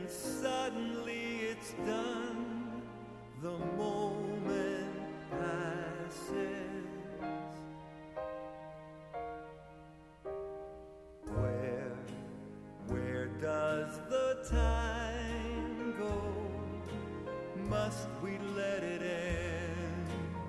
suddenly it's done. The moment passes. Where does the time go? Must we let it end?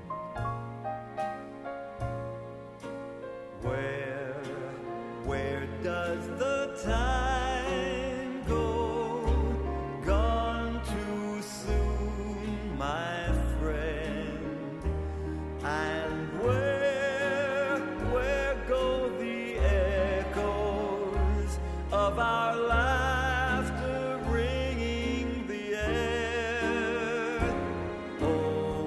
Where does the time go? Gone too soon, my friend. And where go the echoes of our laughter ringing the air? Oh,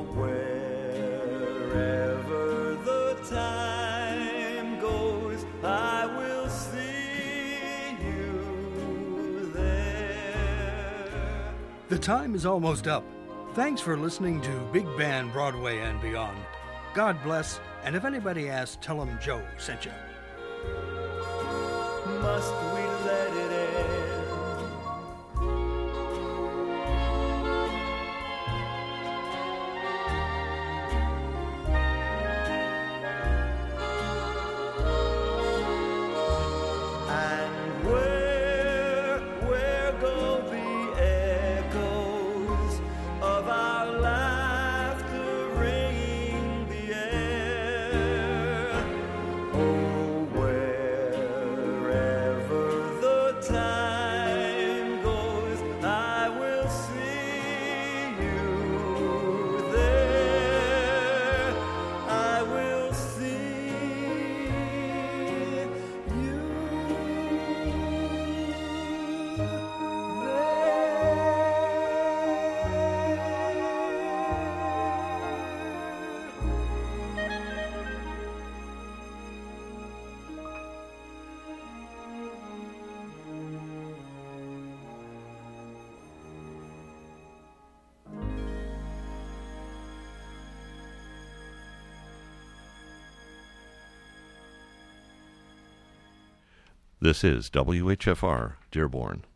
wherever the time goes, I will see you there. The time is almost up. Thanks for listening to Big Band Broadway and Beyond. God bless, and if anybody asks, tell them Joe sent you. Must we let it end? And where go the echoes of our laughter ringing the air? Oh, wherever the time goes, I will see you there. I will see you This is WHFR, Dearborn.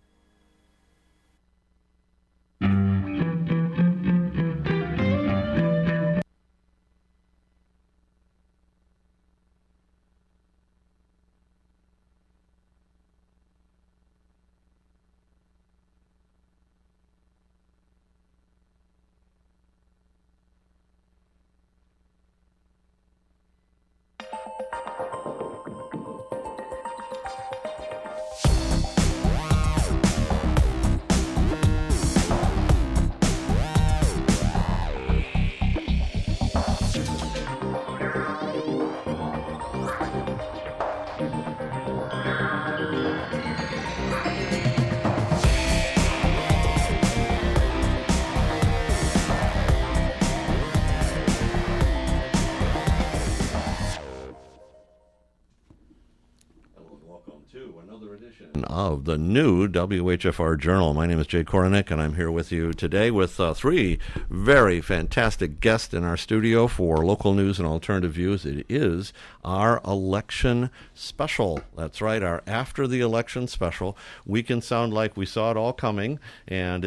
Of the new WHFR Journal. My name is Jay Korenick, and I'm here with you today with three very fantastic guests in our studio for local news and alternative views. It is our election special. That's right, our after the election special. We can sound like we saw it all coming, and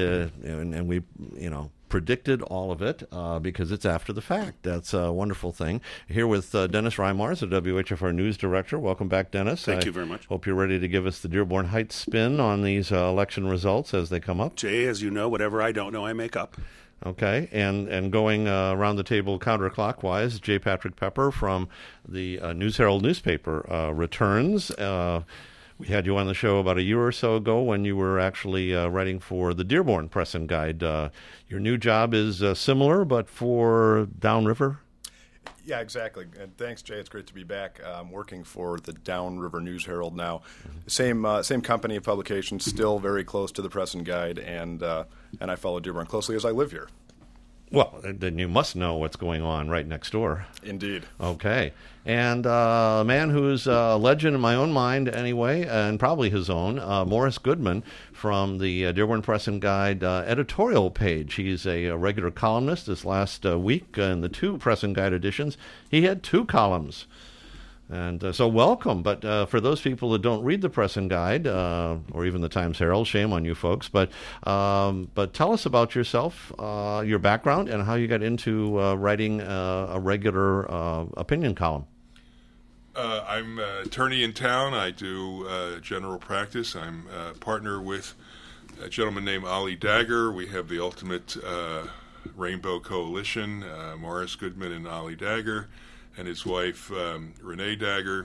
we, predicted all of it because it's after the fact. That's a wonderful thing. Here with Dennis Reimars, the WHFR News Director. Welcome back, Dennis. Thank you very much. Hope you're ready to give us the Dearborn Heights spin on these election results as they come up. Jay, as you know, whatever I don't know, I make up. Okay, and going around the table counterclockwise, J. Patrick Pepper from the News Herald newspaper returns. We had you on the show about a year or so ago when you were actually writing for the Dearborn Press and Guide. Your new job is similar, but for downriver? Yeah, exactly. And thanks, Jay. It's great to be back. I'm working for the Downriver News Herald now. Mm-hmm. Same company of publications, still very close to the Press and Guide, and I follow Dearborn closely as I live here. Well, then you must know what's going on right next door. Indeed. Okay. And a man who's a legend in my own mind anyway, and probably his own, Morris Goodman from the Dearborn Press and Guide editorial page. He's a regular columnist. This last week in the two Press and Guide editions, he had two columns. And so welcome. But for those people that don't read the Press and Guide or even the Times Herald, shame on you folks. But tell us about yourself, your background, and how you got into writing a regular opinion column. I'm an attorney in town. I do general practice. I'm a partner with a gentleman named Ollie Dagger. We have the ultimate Rainbow Coalition, Morris Goodman and Ollie Dagger, and his wife, Renee Dagger.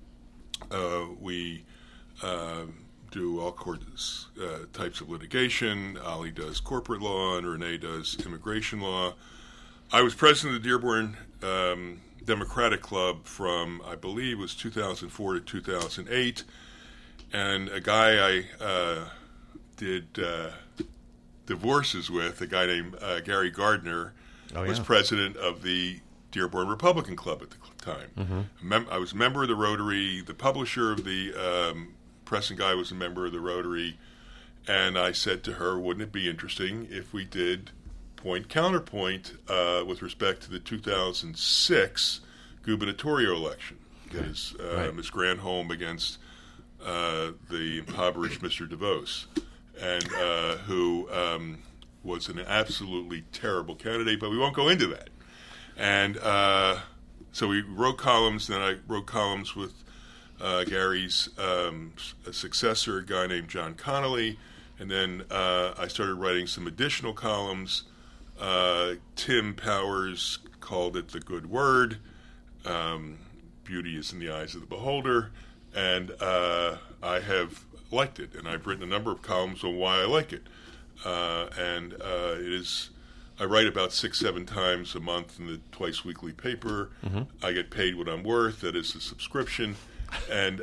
We do all types of litigation. Ollie does corporate law, and Renee does immigration law. I was president of the Dearborn Democratic Club from, I believe, was 2004 to 2008, and a guy I did divorces with, a guy named Gary Gardner, was president of the Dearborn Republican Club at the time. I was a member of the Rotary. The publisher of the Press and Guide was a member of the Rotary, and I said to her, wouldn't it be interesting if we did point counterpoint with respect to the 2006 gubernatorial election? Because Ms. Granholm against the impoverished Mr. DeVos, and who was an absolutely terrible candidate, but we won't go into that. And so we wrote columns, then I wrote columns with Gary's successor, a guy named John Connolly, and then I started writing some additional columns. Tim Powers called it the good word. Beauty is in the eyes of the beholder, and I have liked it, and I've written a number of columns on why I like it. And it is, I write about 6-7 times a month in the twice weekly paper. I get paid what I'm worth. That is a subscription, and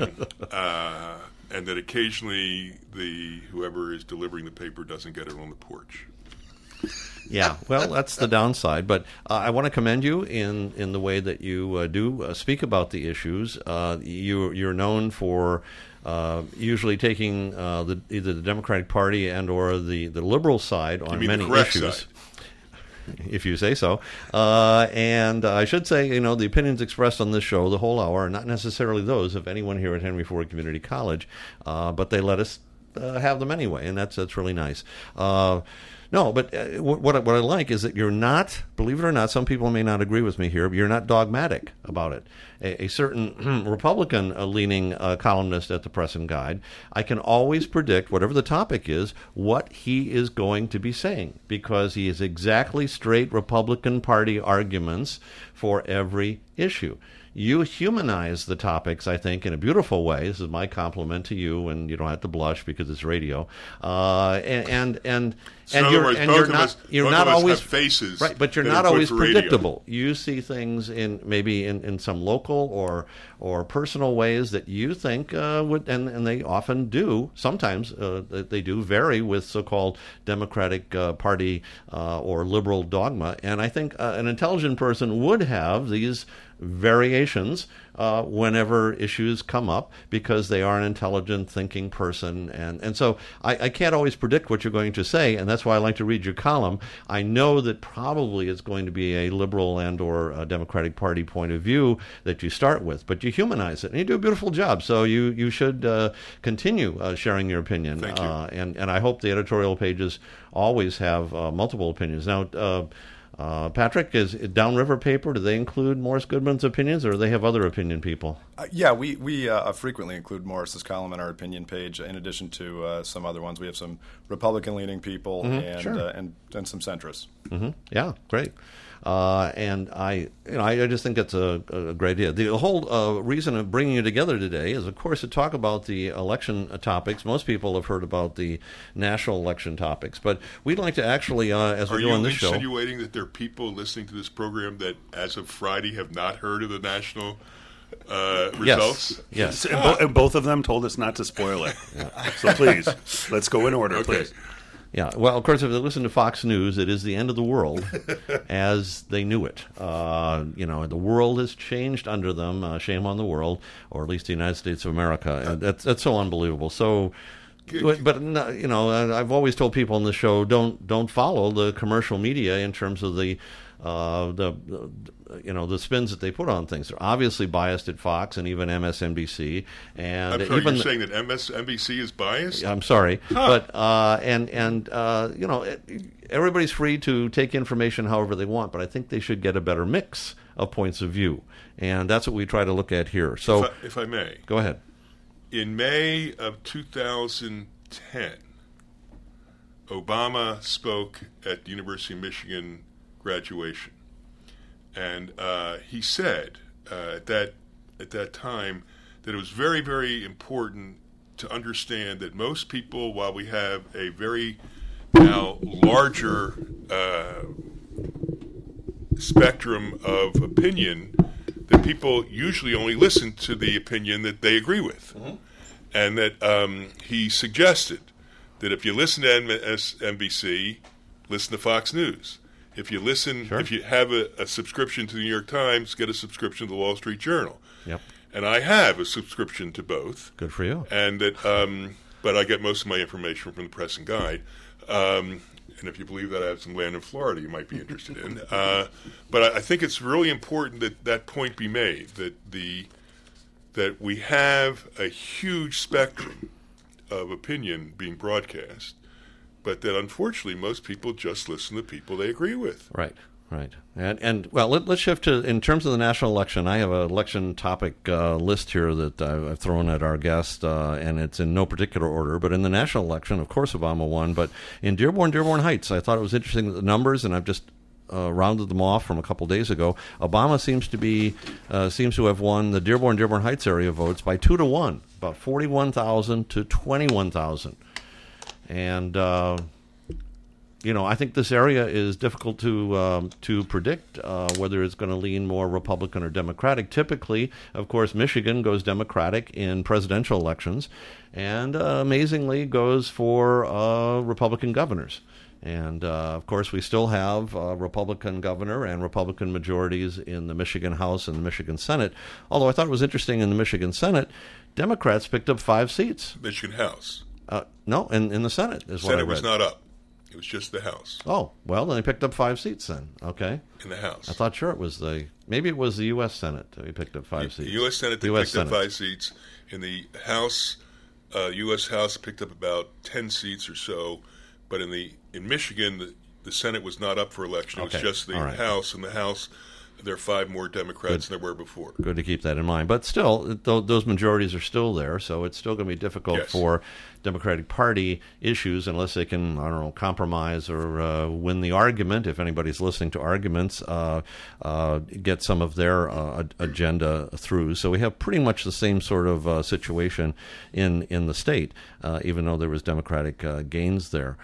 that occasionally whoever is delivering the paper doesn't get it on the porch. Yeah, well, that's the downside. But I want to commend you in the way that you do speak about the issues. You're known for usually taking either the Democratic Party and or the liberal side on many issues. Side. If you say so. And I should say, the opinions expressed on this show, the whole hour, are not necessarily those of anyone here at Henry Ford Community College, but they let us have them anyway, and that's really nice. No, but what I like is that you're not, believe it or not, some people may not agree with me here, but you're not dogmatic about it. A certain Republican-leaning columnist at the Press and Guide, I can always predict, whatever the topic is, what he is going to be saying, because he has exactly straight Republican Party arguments for every issue. You humanize the topics, I think, in a beautiful way. This is my compliment to you, and you don't have to blush because it's radio. You're not always have faces, right, but you're not always predictable. You see things in some local or personal ways that you think would, and they often do. Sometimes they do vary with so-called Democratic Party or liberal dogma, and I think an intelligent person would have these variations whenever issues come up, because they are an intelligent thinking person, and so I can't always predict what you're going to say, and that's why I like to read your column. I know that probably it's going to be a liberal and or a Democratic Party point of view that you start with, but you humanize it, and you do a beautiful job, so you should continue sharing your opinion. Thank you. And I hope the editorial pages always have multiple opinions. Now, Patrick, is Downriver paper, do they include Morris Goodman's opinions, or do they have other opinion people? Yeah, we frequently include Morris's column in our opinion page. In addition to some other ones, we have some Republican-leaning people and some centrists. Yeah, great. And I just think it's a great idea. The whole reason of bringing you together today is, of course, to talk about the election topics. Most people have heard about the national election topics, but we'd like to actually, as we do on this show. Are you insinuating that there are people listening to this program that, as of Friday, have not heard of the national results? Yes. And both of them told us not to spoil it. So please, let's go in order, please. Yeah, well, of course, if they listen to Fox News, it is the end of the world as they knew it. The world has changed under them. Shame on the world, or at least the United States of America. And that's so unbelievable. So, but I've always told people on the show, don't follow the commercial media in terms of the the spins that they put on things. They're obviously biased at Fox and even MSNBC. And I'm sorry, even you're saying that MSNBC is biased? I'm sorry, but everybody's free to take information however they want, but I think they should get a better mix of points of view, and that's what we try to look at here. So, if I may, go ahead. In May of 2010, Obama spoke at the University of Michigan graduation, and he said at that time that it was very, very important to understand that most people, while we have a very now larger spectrum of opinion, that people usually only listen to the opinion that they agree with. Mm-hmm. And that he suggested that if you listen to MSNBC, listen to Fox News. If you listen, if you have a subscription to the New York Times, get a subscription to the Wall Street Journal. Yep. And I have a subscription to both. Good for you. And that, but I get most of my information from the Press and Guide. And if you believe that I have some land in Florida, you might be interested in. But I think it's really important that that point be made, that we have a huge spectrum of opinion being broadcast, but that unfortunately most people just listen to people they agree with. Right. And well, let's shift to, in terms of the national election, I have an election topic list here that I've thrown at our guest, and it's in no particular order. But in the national election, of course, Obama won. But in Dearborn Heights, I thought it was interesting that the numbers, and I've just rounded them off from a couple days ago. Obama seems to have won the Dearborn Heights area votes by 2-1, about 41,000 to 21,000, and. I think this area is difficult to predict whether it's going to lean more Republican or Democratic. Typically, of course, Michigan goes Democratic in presidential elections, and amazingly goes for Republican governors. And, of course, we still have a Republican governor and Republican majorities in the Michigan House and the Michigan Senate. Although I thought it was interesting in the Michigan Senate, Democrats picked up 5 seats. Michigan House. No, in the Senate is what I read. Senate was not up. It was just the House. Oh, well, then they picked up 5 seats then. Okay. In the House. I thought it was maybe it was the U.S. Senate that he picked up 5 seats. The U.S. Senate, they picked up 5 seats. In the House, U.S. House picked up about 10 seats or so. But in Michigan, the Senate was not up for election. It was just the House. In the House, there are 5 more Democrats than there were before. Good to keep that in mind. But still, those majorities are still there, so it's still going to be difficult for Democratic Party issues unless they can, compromise or win the argument, if anybody's listening to arguments, get some of their agenda through. So we have pretty much the same sort of situation in the state, even though there was Democratic gains there.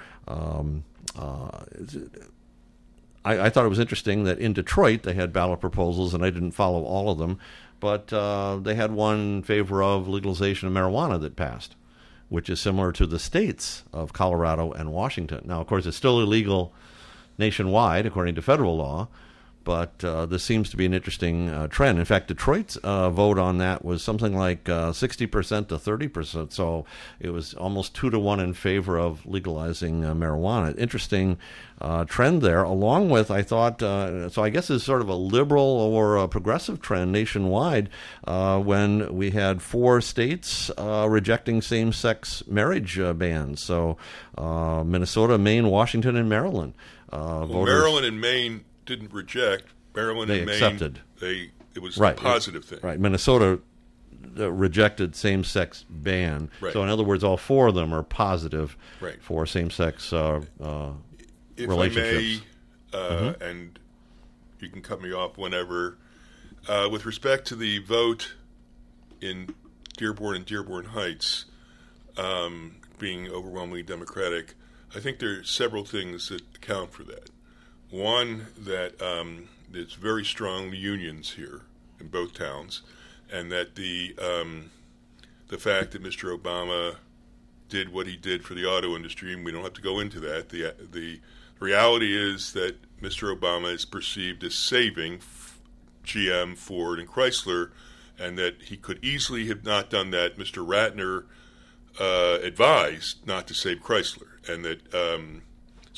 I thought it was interesting that in Detroit they had ballot proposals, and I didn't follow all of them, but they had one in favor of legalization of marijuana that passed, which is similar to the states of Colorado and Washington. Now, of course, it's still illegal nationwide according to federal law, but this seems to be an interesting trend. In fact, Detroit's vote on that was something like 60% to 30%, so it was almost 2-1 in favor of legalizing marijuana. Interesting trend there, along with, I thought, so I guess it's sort of a liberal or a progressive trend nationwide when we had 4 states rejecting same-sex marriage bans. So Minnesota, Maine, Washington, and Maryland. Maryland and Maine didn't reject. Maryland and Maine accepted. It was a positive thing. Right. Minnesota rejected same-sex ban. Right. So in other words, all 4 of them are positive for same-sex relationships. If I may, and you can cut me off whenever, with respect to the vote in Dearborn and Dearborn Heights being overwhelmingly Democratic, I think there are several things that account for that. One, that there's very strong unions here in both towns, and that the fact that Mr. Obama did what he did for the auto industry, and we don't have to go into that. The reality is that Mr. Obama is perceived as saving GM, Ford, and Chrysler, and that he could easily have not done that. Mr. Ratner advised not to save Chrysler, and that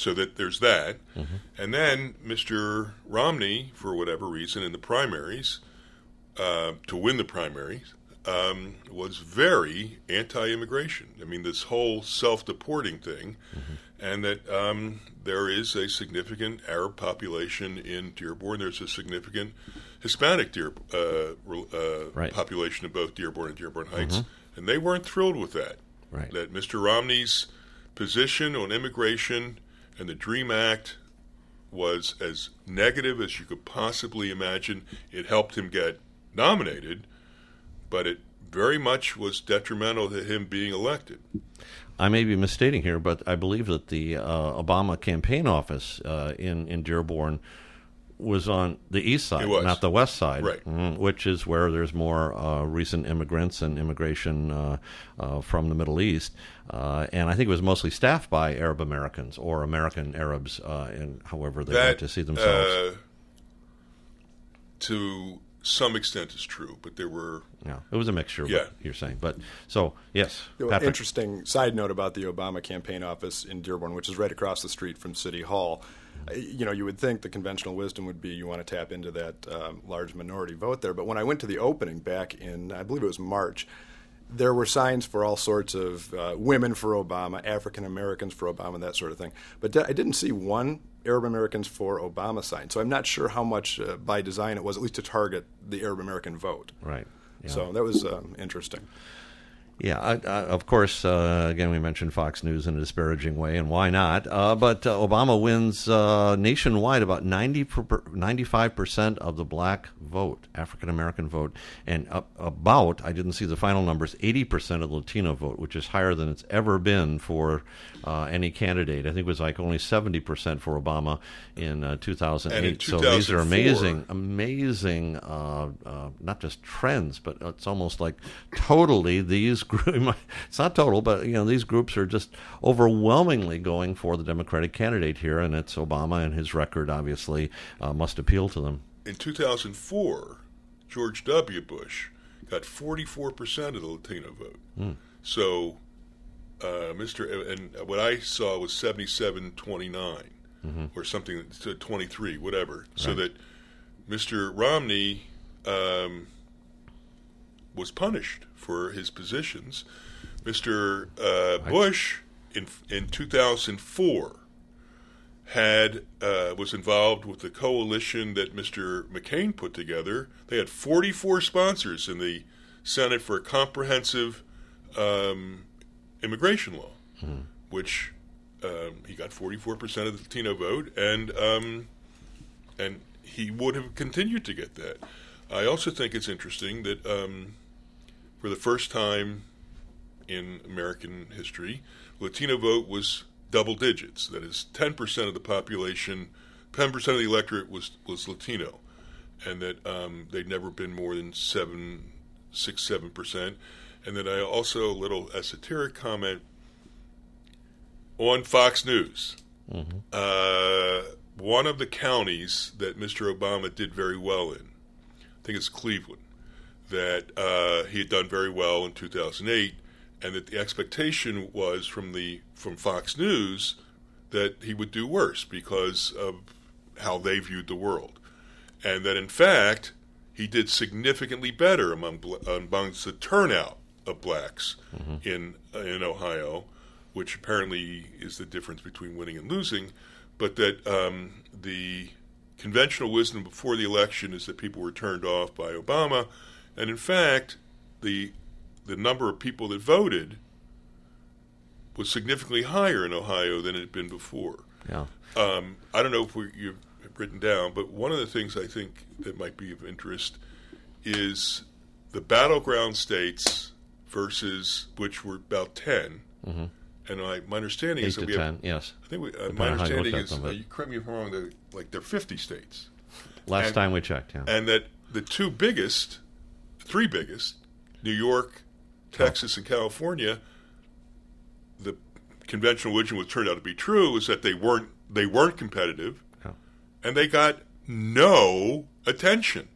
So that there's that. And then Mr. Romney, for whatever reason, in the primaries, to win the primaries, was very anti-immigration. I mean, this whole self-deporting thing, and that there is a significant Arab population in Dearborn. There's a significant Hispanic population in both Dearborn and Dearborn Heights, and they weren't thrilled with that. Right. That Mr. Romney's position on immigration and the DREAM Act was as negative as you could possibly imagine. It helped him get nominated, but it very much was detrimental to him being elected. I may be misstating here, but I believe that the Obama campaign office in Dearborn was on the east side, not the west side, right. Which is where there's more recent immigrants and immigration from the Middle East. And I think it was mostly staffed by Arab Americans or American Arabs, and however they want to see themselves. To some extent is true, but there were... Yeah, it was a mixture, what you're saying. But, so, yes, Patrick. Interesting side note about the Obama campaign office in Dearborn, which is right across the street from City Hall. You would think the conventional wisdom would be you want to tap into that large minority vote there. But when I went to the opening back in, I believe it was March, there were signs for all sorts of women for Obama, African Americans for Obama, that sort of thing. But I didn't see one Arab Americans for Obama sign. So I'm not sure how much by design it was, at least to target the Arab American vote. Right. Yeah. So that was interesting. Yeah, of course, again, we mentioned Fox News in a disparaging way, and why not? But Obama wins nationwide about 95% of the black vote, African-American vote, and about, I didn't see the final numbers, 80% of the Latino vote, which is higher than it's ever been for any candidate. I think it was like only 70% for Obama in 2008. And in 2004, so these are amazing, not just trends, but it's almost like totally these it's not total, but these groups are just overwhelmingly going for the Democratic candidate here, and it's Obama, and his record obviously must appeal to them. In 2004, George W. Bush got 44% of the Latino vote. So, and what I saw was 77-29, or something, 23, whatever. Right. So that Mr. Romney was punished for his positions. Mr. Bush in 2004 was involved with the coalition that Mr. McCain put together. They had 44 sponsors in the Senate for a comprehensive immigration law, which he got 44% of the Latino vote, and he would have continued to get that. I also think it's interesting that for the first time in American history, Latino vote was double digits. That is, 10% of the population, 10% of the electorate was Latino, and that they'd never been more than 7%. And then I also, a little esoteric comment, on Fox News. One of the counties that Mr. Obama did very well in, I think it's Cleveland, that he had done very well in 2008, and that the expectation was from Fox News that he would do worse because of how they viewed the world, and that in fact he did significantly better amongst the turnout of blacks in Ohio, which apparently is the difference between winning and losing, but that the conventional wisdom before the election is that people were turned off by Obama. And in fact, the number of people that voted was significantly higher in Ohio than it had been before. Yeah. I don't know if you've written down, but one of the things I think that might be of interest is the battleground states versus which were about 10. And my understanding is that we 10, have. yes. I think my understanding is, you correct me if I'm wrong, that there are 50 states. Last time we checked, yeah. And that the three biggest, New York, Texas, and California, the conventional wisdom, what turned out to be true, is that they weren't competitive, and they got no attention.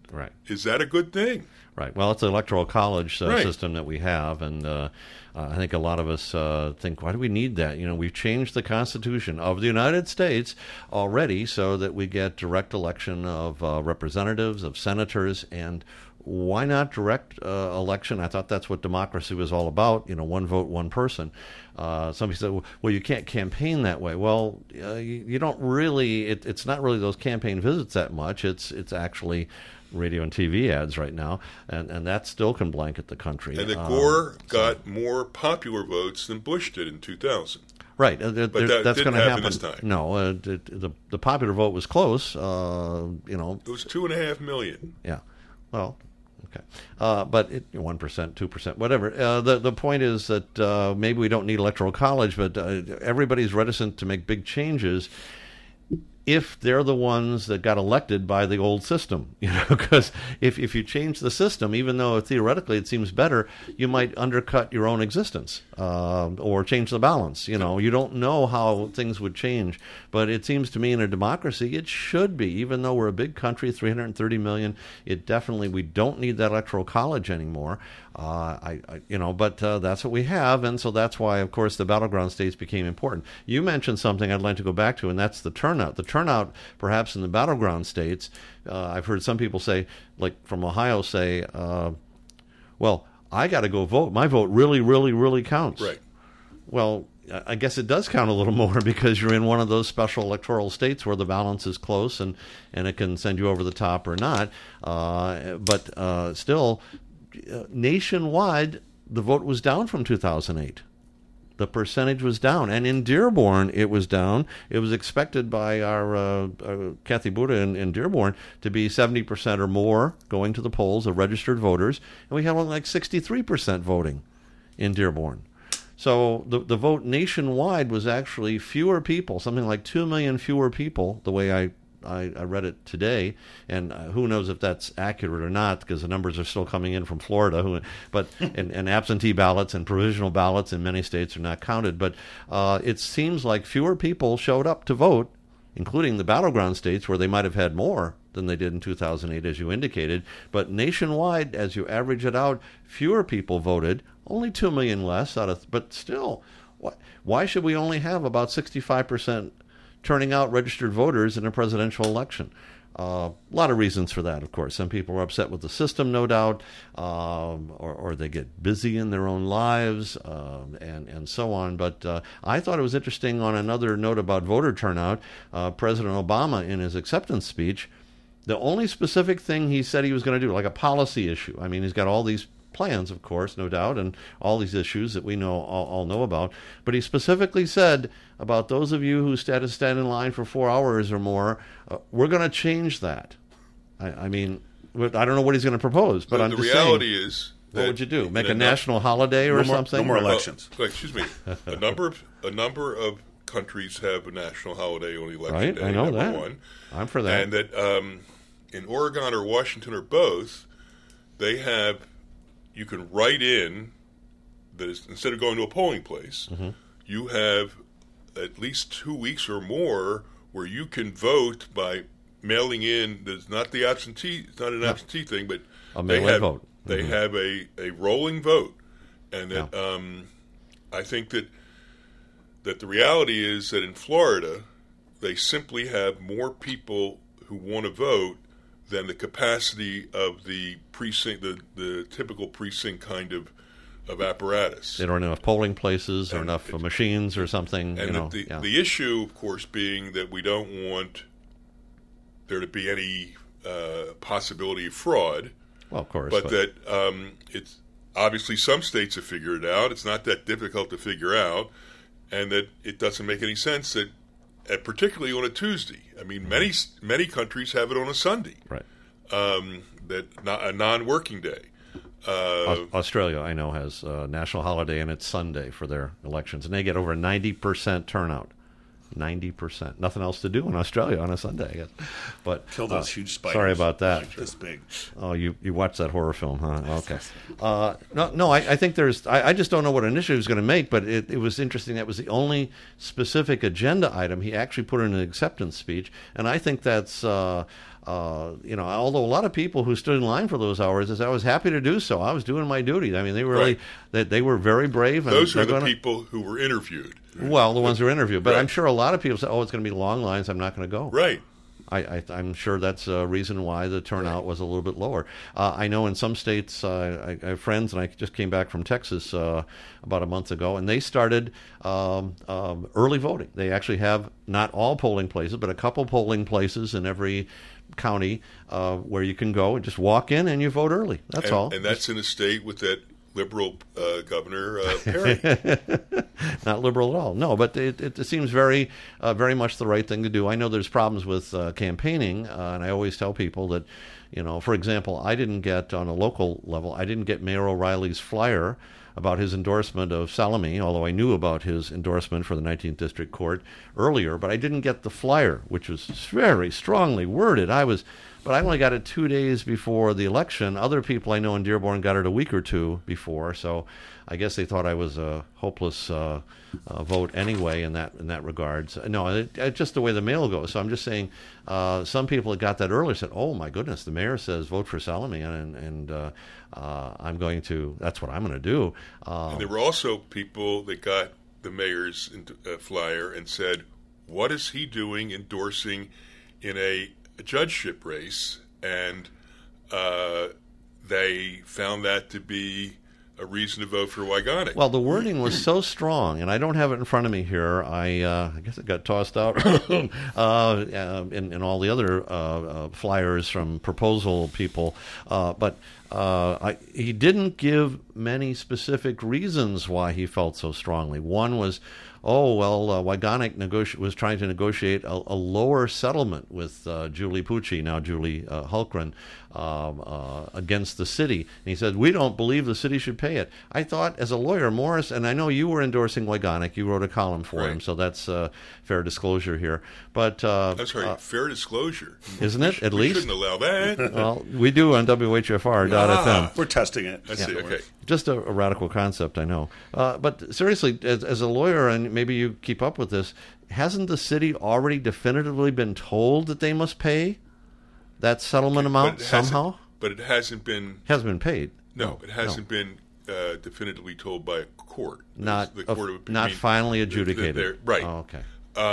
Right. Is that a good thing? Right. Well, it's an electoral college Right. system that we have, and I think a lot of us think, why do we need that? We've changed the Constitution of the United States already so that we get direct election of representatives, of senators, and why not direct election? I thought that's what democracy was all about, one vote, one person. Somebody said, well, you can't campaign that way. Well, you don't really, it's not really those campaign visits that much. It's actually radio and TV ads right now, and that still can blanket the country. And that Gore got more popular votes than Bush did in 2000. Right, But that's that going didn't to happen happen this time. No, the popular vote was close. It was 2.5 million. Yeah, well, okay, but 1%, 2%, whatever. The point is that maybe we don't need electoral college, but everybody's reticent to make big changes if they're the ones that got elected by the old system, because if you change the system, even though theoretically it seems better, you might undercut your own existence or change the balance. You don't know how things would change, but it seems to me in a democracy it should be. Even though we're a big country, 330 million, we don't need that electoral college anymore. But that's what we have, and so that's why, of course, the battleground states became important. You mentioned something I'd like to go back to, and that's the turnout. The turnout, perhaps in the battleground states, I've heard some people say, like from Ohio, say, well, I got to go vote. My vote really, really, really counts. Right. Well, I guess it does count a little more because you're in one of those special electoral states where the balance is close and it can send you over the top or not. But still, nationwide, the vote was down from 2008. The percentage was down. And in Dearborn, it was down. It was expected by our Kathy Buda in Dearborn to be 70% or more going to the polls of registered voters. And we had only like 63% voting in Dearborn. So the vote nationwide was actually fewer people, something like 2 million fewer people, the way I read it today, and who knows if that's accurate or not, because the numbers are still coming in from Florida. And absentee ballots and provisional ballots in many states are not counted. But it seems like fewer people showed up to vote, including the battleground states where they might have had more than they did in 2008, as you indicated. But nationwide, as you average it out, fewer people voted, only 2 million less but still, why should we only have about 65% turning out registered voters in a presidential election? A lot of reasons for that, of course. Some people are upset with the system, no doubt, or they get busy in their own lives, and so on. But I thought it was interesting on another note about voter turnout, President Obama, in his acceptance speech, the only specific thing he said he was going to do, like a policy issue. I mean, he's got all these plans, of course, no doubt, and all these issues that we all know about. But he specifically said about those of you who stand in line for 4 hours or more, we're going to change that. I mean, I don't know what he's going to propose, but I'm the just reality saying, is, what would you do? Make a national holiday or something? No more elections. Excuse me. A number of countries have a national holiday on election Right, day. I know number that. one. I'm for that. And that in Oregon or Washington or both, they have. You can write in that instead of going to a polling place, you have at least 2 weeks or more where you can vote by mailing in. There's not the absentee. It's not an absentee thing, but A mail-in vote. They have a rolling vote, and that I think that the reality is that in Florida, they simply have more people who want to vote than the capacity of the precinct, the typical precinct kind of apparatus. They don't have enough polling places or enough machines or something. And the issue, of course, being that we don't want there to be any possibility of fraud. Well, of course. But that it's obviously some states have figured it out. It's not that difficult to figure out, and that it doesn't make any sense that, particularly on a Tuesday. I mean, many countries have it on a Sunday. Right. A non-working day. Australia, I know, has a national holiday, and it's Sunday for their elections, and they get over 90% turnout. 90%. Nothing else to do in Australia on a Sunday, I guess. But Kill those huge spiders. Sorry about that. This big. Oh, you watched that horror film, huh? Okay. I think there's. I just don't know what initiative he's going to make, but it was interesting. That was the only specific agenda item he actually put in an acceptance speech, and I think that's although a lot of people who stood in line for those hours, I was happy to do so. I was doing my duty. I mean, they really, they were very brave. And Those are the people who were interviewed. Well, the ones who were interviewed. But Right. I'm sure a lot of people say, it's going to be long lines. I'm not going to go. Right. I'm sure that's a reason why the turnout was a little bit lower. I know in some states, I have friends, and I just came back from Texas about a month ago, and they started early voting. They actually have not all polling places, but a couple polling places in every county where you can go and just walk in and you vote early. That's all. And that's in a state with that liberal governor, Perry. Not liberal at all. No, but it seems very much the right thing to do. I know there's problems with campaigning, and I always tell people that, for example, I didn't get, on a local level, I didn't get Mayor O'Reilly's flyer about his endorsement of Salome, although I knew about his endorsement for the 19th District Court earlier, but I didn't get the flyer, which was very strongly worded. But I only got it 2 days before the election. Other people I know in Dearborn got it a week or two before, so I guess they thought I was a hopeless vote anyway in that regard. So, no, it's just the way the mail goes. So I'm just saying, some people that got that earlier said, "Oh my goodness, the mayor says vote for Salome," and I'm going to. That's what I'm going to do. And there were also people that got the mayor's flyer and said, "What is he doing endorsing in a judgeship race?" And they found that to be a reason to vote for Wygonik. Well, the wording was so strong, and I don't have it in front of me here. I guess it got tossed out in all the other flyers from proposal people. But he didn't give many specific reasons why he felt so strongly. One was, Wygonik was trying to negotiate a lower settlement with Julie Pucci, now Julie Hultgren, against the city. And he said, "We don't believe the city should pay it." I thought, as a lawyer, Morris, and I know you were endorsing Wygonik, you wrote a column for him, so that's fair disclosure here. But that's right, fair disclosure. Isn't it, at least? We shouldn't allow that. Well, we do on WHFR.FM. We're testing it. I see, okay. Just a radical concept, I know. But seriously, as a lawyer, and maybe you keep up with this, hasn't the city already definitively been told that they must pay that settlement amount somehow? But it hasn't been... Hasn't been paid. No, it hasn't been definitively told by a court. Not Not finally adjudicated. Right. Oh, okay.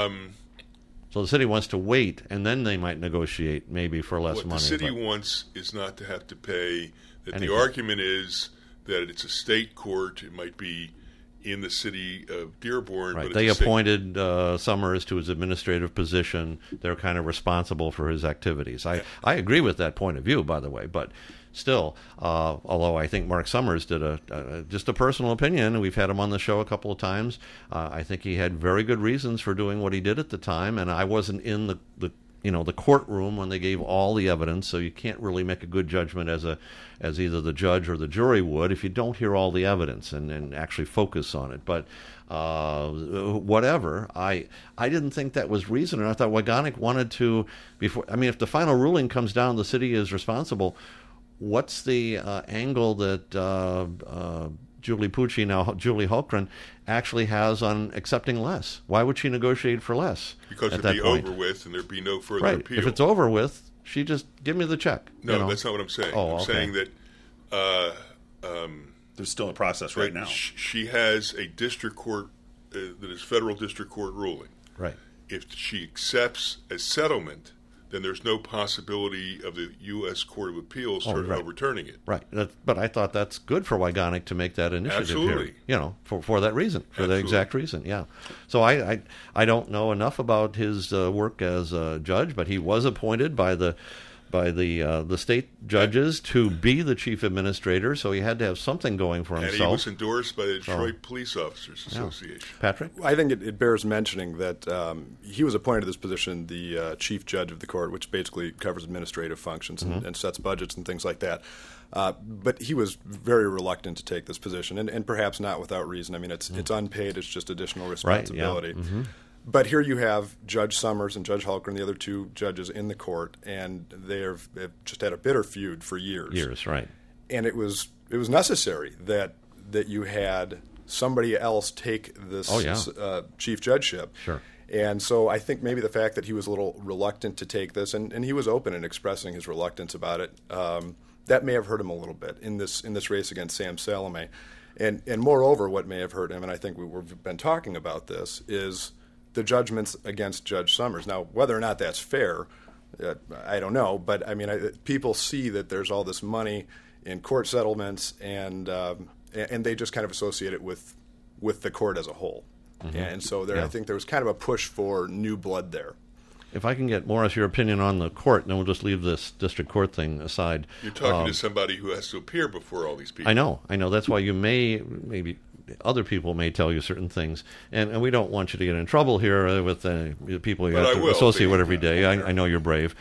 So the city wants to wait, and then they might negotiate maybe for less money. What the city wants is not to have to pay. That anything. The argument is that it's a state court. It might be in the city of Dearborn. Right. But They it's a appointed Summers to his administrative position. They're kind of responsible for his activities. I agree with that point of view, by the way, but still, although I think Mark Summers did just a personal opinion, we've had him on the show a couple of times, I think he had very good reasons for doing what he did at the time, and I wasn't in the courtroom when they gave all the evidence, so you can't really make a good judgment as either the judge or the jury would if you don't hear all the evidence and actually focus on it. But whatever, I didn't think that was reason, and I thought Wygonik wanted to, if the final ruling comes down, the city is responsible. What's the angle that Julie Pucci, now Julie Hultgren, actually has on accepting less? Why would she negotiate for less? Because it'd be over with and there'd be no further appeal. If it's over with, she just give me the check. No, that's not what I'm saying. Oh, I'm saying that there's still a process right now. She has a district court that is federal district court ruling. Right. If she accepts a settlement, then there's no possibility of the U.S. Court of Appeals overturning it. Right. But I thought that's good for Wygonik to make that initiative Absolutely. here. For that reason, for Absolutely. the exact reason, yeah. So I don't know enough about his work as a judge, but he was appointed by the state judges to be the chief administrator, so he had to have something going for himself. And he was endorsed by the Detroit Police Officers Association. Yeah. Patrick? I think it bears mentioning that he was appointed to this position, the chief judge of the court, which basically covers administrative functions and sets budgets and things like that. But he was very reluctant to take this position, and perhaps not without reason. I mean, it's unpaid. It's just additional responsibility. Right, yeah. Mm-hmm. But here you have Judge Summers and Judge Hultgren, the other two judges in the court, and they've just had a bitter feud for years. Years, right. And it was necessary that you had somebody else take this chief judgeship. Sure. And so I think maybe the fact that he was a little reluctant to take this, and he was open in expressing his reluctance about it, that may have hurt him a little bit in this race against Sam Salome. And moreover, what may have hurt him, and I think we've been talking about this, is the judgments against Judge Summers. Now, whether or not that's fair, I don't know. But I mean, people see that there's all this money in court settlements, and they just kind of associate it with the court as a whole. Mm-hmm. And so I think there was kind of a push for new blood there. If I can get, Morris, your opinion on the court, and then we'll just leave this district court thing aside. You're talking to somebody who has to appear before all these people. I know. That's why you maybe other people may tell you certain things. And we don't want you to get in trouble here with the people you have to associate with every day. I know you're brave.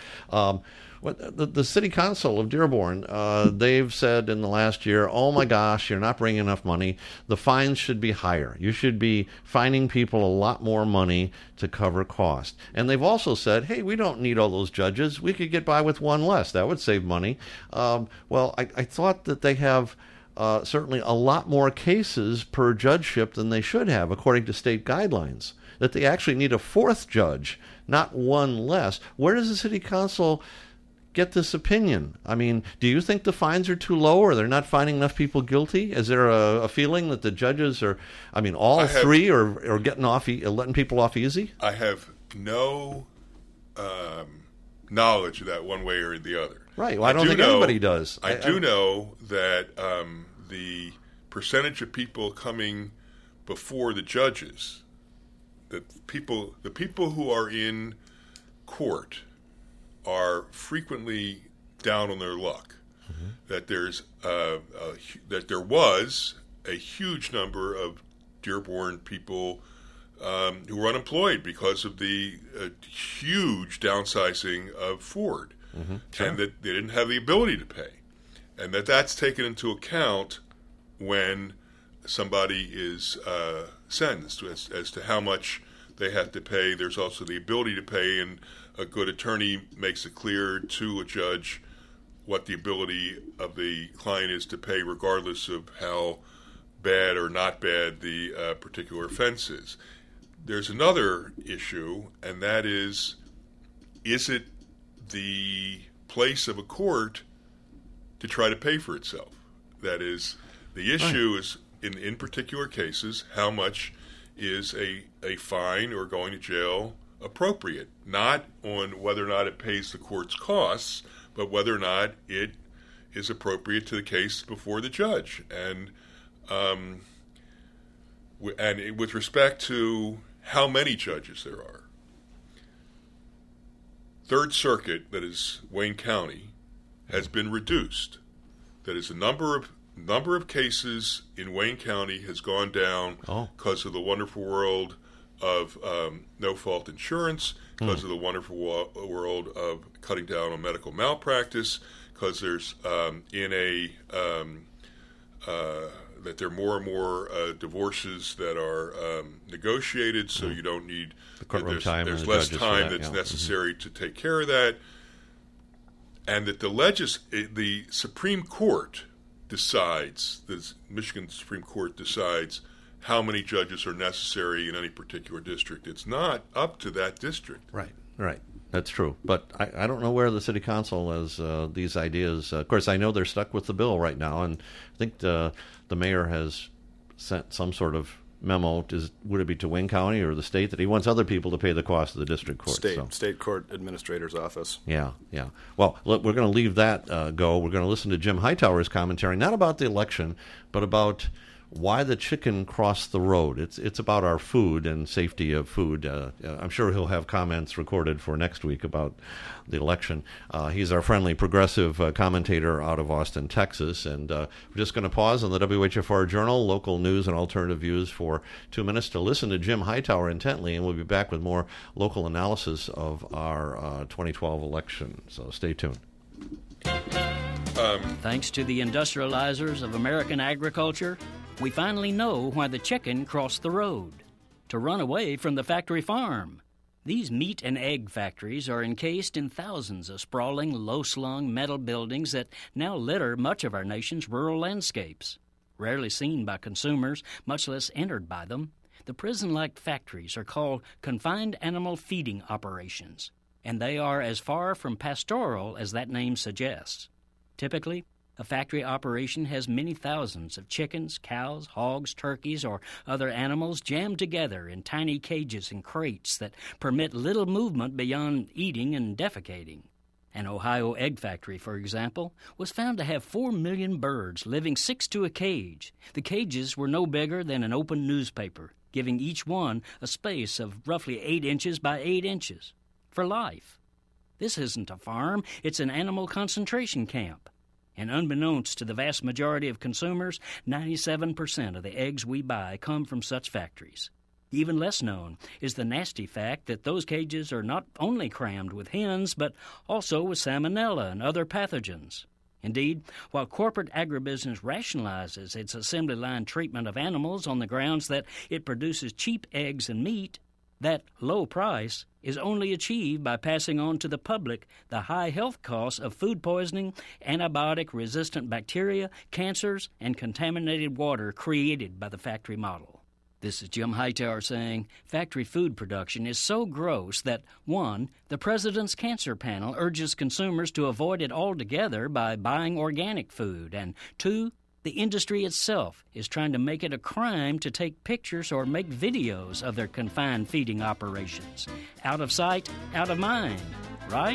The city council of Dearborn, they've said in the last year, oh my gosh, you're not bringing enough money. The fines should be higher. You should be fining people a lot more money to cover cost. And they've also said, hey, we don't need all those judges. We could get by with one less. That would save money. Well, I thought that they have certainly a lot more cases per judgeship than they should have, according to state guidelines, that they actually need a fourth judge, not one less. Where does the city council get this opinion? I mean, do you think the fines are too low, or they're not finding enough people guilty? Is there a feeling that the judges are, three are getting off, letting people off easy? I have no knowledge of that one way or the other. Right. Well, I don't think anybody does. I do know that the percentage of people coming before the judges, the people who are in court are frequently down on their luck. Mm-hmm. That there was a huge number of Dearborn people who were unemployed because of the huge downsizing of Ford, mm-hmm. Sure. And that they didn't have the ability to pay, and that's taken into account when somebody is sentenced as to how much they have to pay. There's also the ability to pay, and a good attorney makes it clear to a judge what the ability of the client is to pay, regardless of how bad or not bad the particular offense is. There's another issue, and that is it the place of a court to try to pay for itself? That is, the issue is, in particular cases, how much is a fine or going to jail appropriate, not on whether or not it pays the court's costs, but whether or not it is appropriate to the case before the judge. And with respect to how many judges there are, Third Circuit, that is Wayne County, has been reduced. That is, the number of cases in Wayne County has gone down because of the wonderful world of no-fault insurance, because of the wonderful world of cutting down on medical malpractice, because there's that there are more and more divorces that are negotiated, so you don't need the courtroom time. There's less time that's necessary to take care of that, and that the Supreme Court decides, the Michigan Supreme Court decides how many judges are necessary in any particular district. It's not up to that district. Right. That's true. But I don't know where the city council has these ideas. Of course, I know they're stuck with the bill right now, and I think the mayor has sent some sort of memo. Would it be to Wayne County or the state that he wants other people to pay the cost of the district court? State court administrator's office. Yeah. Well, look, we're going to leave that go. We're going to listen to Jim Hightower's commentary, not about the election, but about why the chicken crossed the road. It's about our food and safety of food. I'm sure he'll have comments recorded for next week about the election. He's our friendly progressive commentator out of Austin, Texas. And we're just going to pause on the WHFR Journal, local news and alternative views for 2 minutes to listen to Jim Hightower intently, and we'll be back with more local analysis of our 2012 election. So stay tuned. Thanks to the industrializers of American agriculture, we finally know why the chicken crossed the road, to run away from the factory farm. These meat and egg factories are encased in thousands of sprawling, low-slung metal buildings that now litter much of our nation's rural landscapes. Rarely seen by consumers, much less entered by them, The prison-like factories are called confined animal feeding operations, and they are as far from pastoral as that name suggests. Typically, a factory operation has many thousands of chickens, cows, hogs, turkeys, or other animals jammed together in tiny cages and crates that permit little movement beyond eating and defecating. An Ohio egg factory, for example, was found to have 4 million birds living 6 to a cage. The cages were no bigger than an open newspaper, giving each one a space of roughly 8 inches by 8 inches for life. This isn't a farm, it's an animal concentration camp. And unbeknownst to the vast majority of consumers, 97% of the eggs we buy come from such factories. Even less known is the nasty fact that those cages are not only crammed with hens, but also with salmonella and other pathogens. Indeed, while corporate agribusiness rationalizes its assembly line treatment of animals on the grounds that it produces cheap eggs and meat, that low price is only achieved by passing on to the public the high health costs of food poisoning, antibiotic-resistant bacteria, cancers, and contaminated water created by the factory model. This is Jim Hightower saying factory food production is so gross that, 1, the President's Cancer Panel urges consumers to avoid it altogether by buying organic food, and 2, the industry itself is trying to make it a crime to take pictures or make videos of their confined feeding operations. Out of sight, out of mind, right?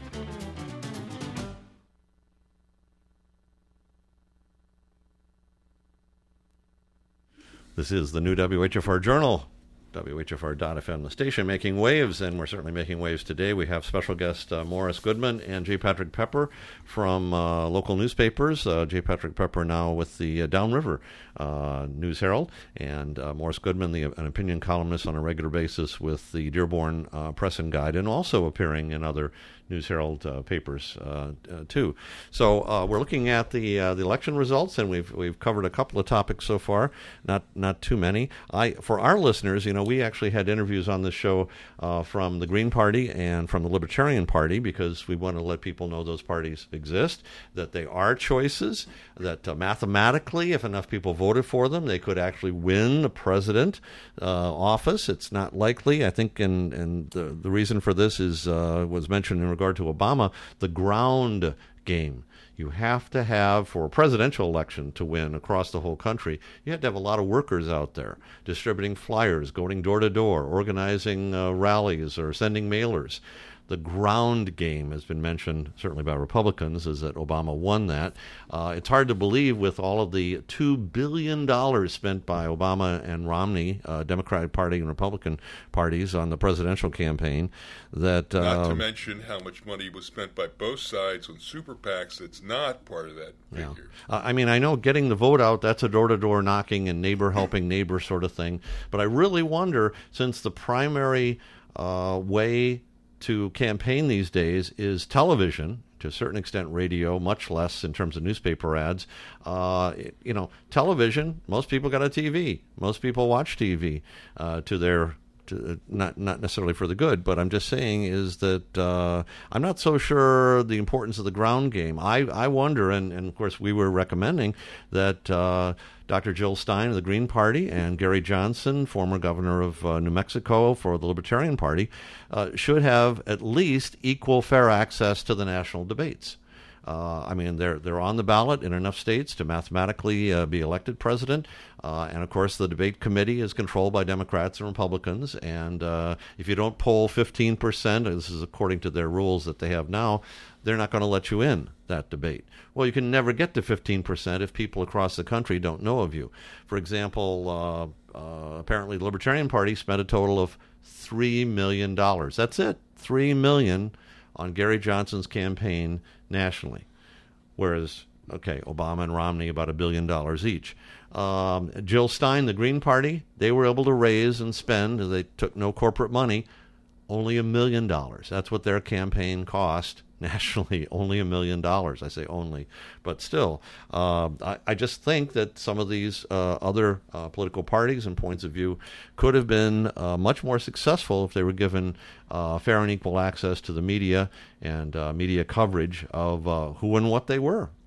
This is the new WHFR Journal, WHFR.FM, the station making waves, and we're certainly making waves today. We have special guest Morris Goodman and J. Patrick Pepper from local newspapers. J. Patrick Pepper now with the Downriver News Herald, and Morris Goodman, an opinion columnist on a regular basis with the Dearborn Press and Guide, and also appearing in other News Herald papers too. So we're looking at the election results, and we've covered a couple of topics so far, not too many. For our listeners, we actually had interviews on this show from the Green Party and from the Libertarian Party, because we want to let people know those parties exist, that they are choices, that mathematically, if enough people voted for them, they could actually win the president office. It's not likely, I think, and the reason for this is was mentioned in regard to Obama, the ground game. You have to have, for a presidential election to win across the whole country, you have to have a lot of workers out there distributing flyers, going door to door, organizing rallies or sending mailers. The ground game has been mentioned, certainly by Republicans, is that Obama won that. It's hard to believe, with all of the $2 billion spent by Obama and Romney, Democratic Party and Republican parties, on the presidential campaign, that... not to mention how much money was spent by both sides on super PACs that's not part of that figure. I know getting the vote out, that's a door-to-door knocking and neighbor helping neighbor sort of thing. But I really wonder, since the primary way to campaign these days is television, to a certain extent radio, much less in terms of newspaper ads. Television, most people got a TV. Most people watch TV not necessarily for the good, but I'm just saying is that I'm not so sure the importance of the ground game. I wonder, and of course we were recommending that Dr. Jill Stein of the Green Party and Gary Johnson, former governor of New Mexico for the Libertarian Party, should have at least equal fair access to the national debates. They're on the ballot in enough states to mathematically be elected president. And, of course, the debate committee is controlled by Democrats and Republicans. And if you don't poll 15%, this is according to their rules that they have now, they're not going to let you in that debate. Well, you can never get to 15% if people across the country don't know of you. For example, apparently the Libertarian Party spent a total of $3 million. That's it, $3 million on Gary Johnson's campaign nationally. Whereas, Obama and Romney about $1 billion each. Jill Stein, the Green Party, they were able to raise and spend, they took no corporate money, only $1 million. That's what their campaign cost nationally, only $1 million. I say only, but still, I just think that some of these other political parties and points of view could have been much more successful if they were given fair and equal access to the media and media coverage of who and what they were.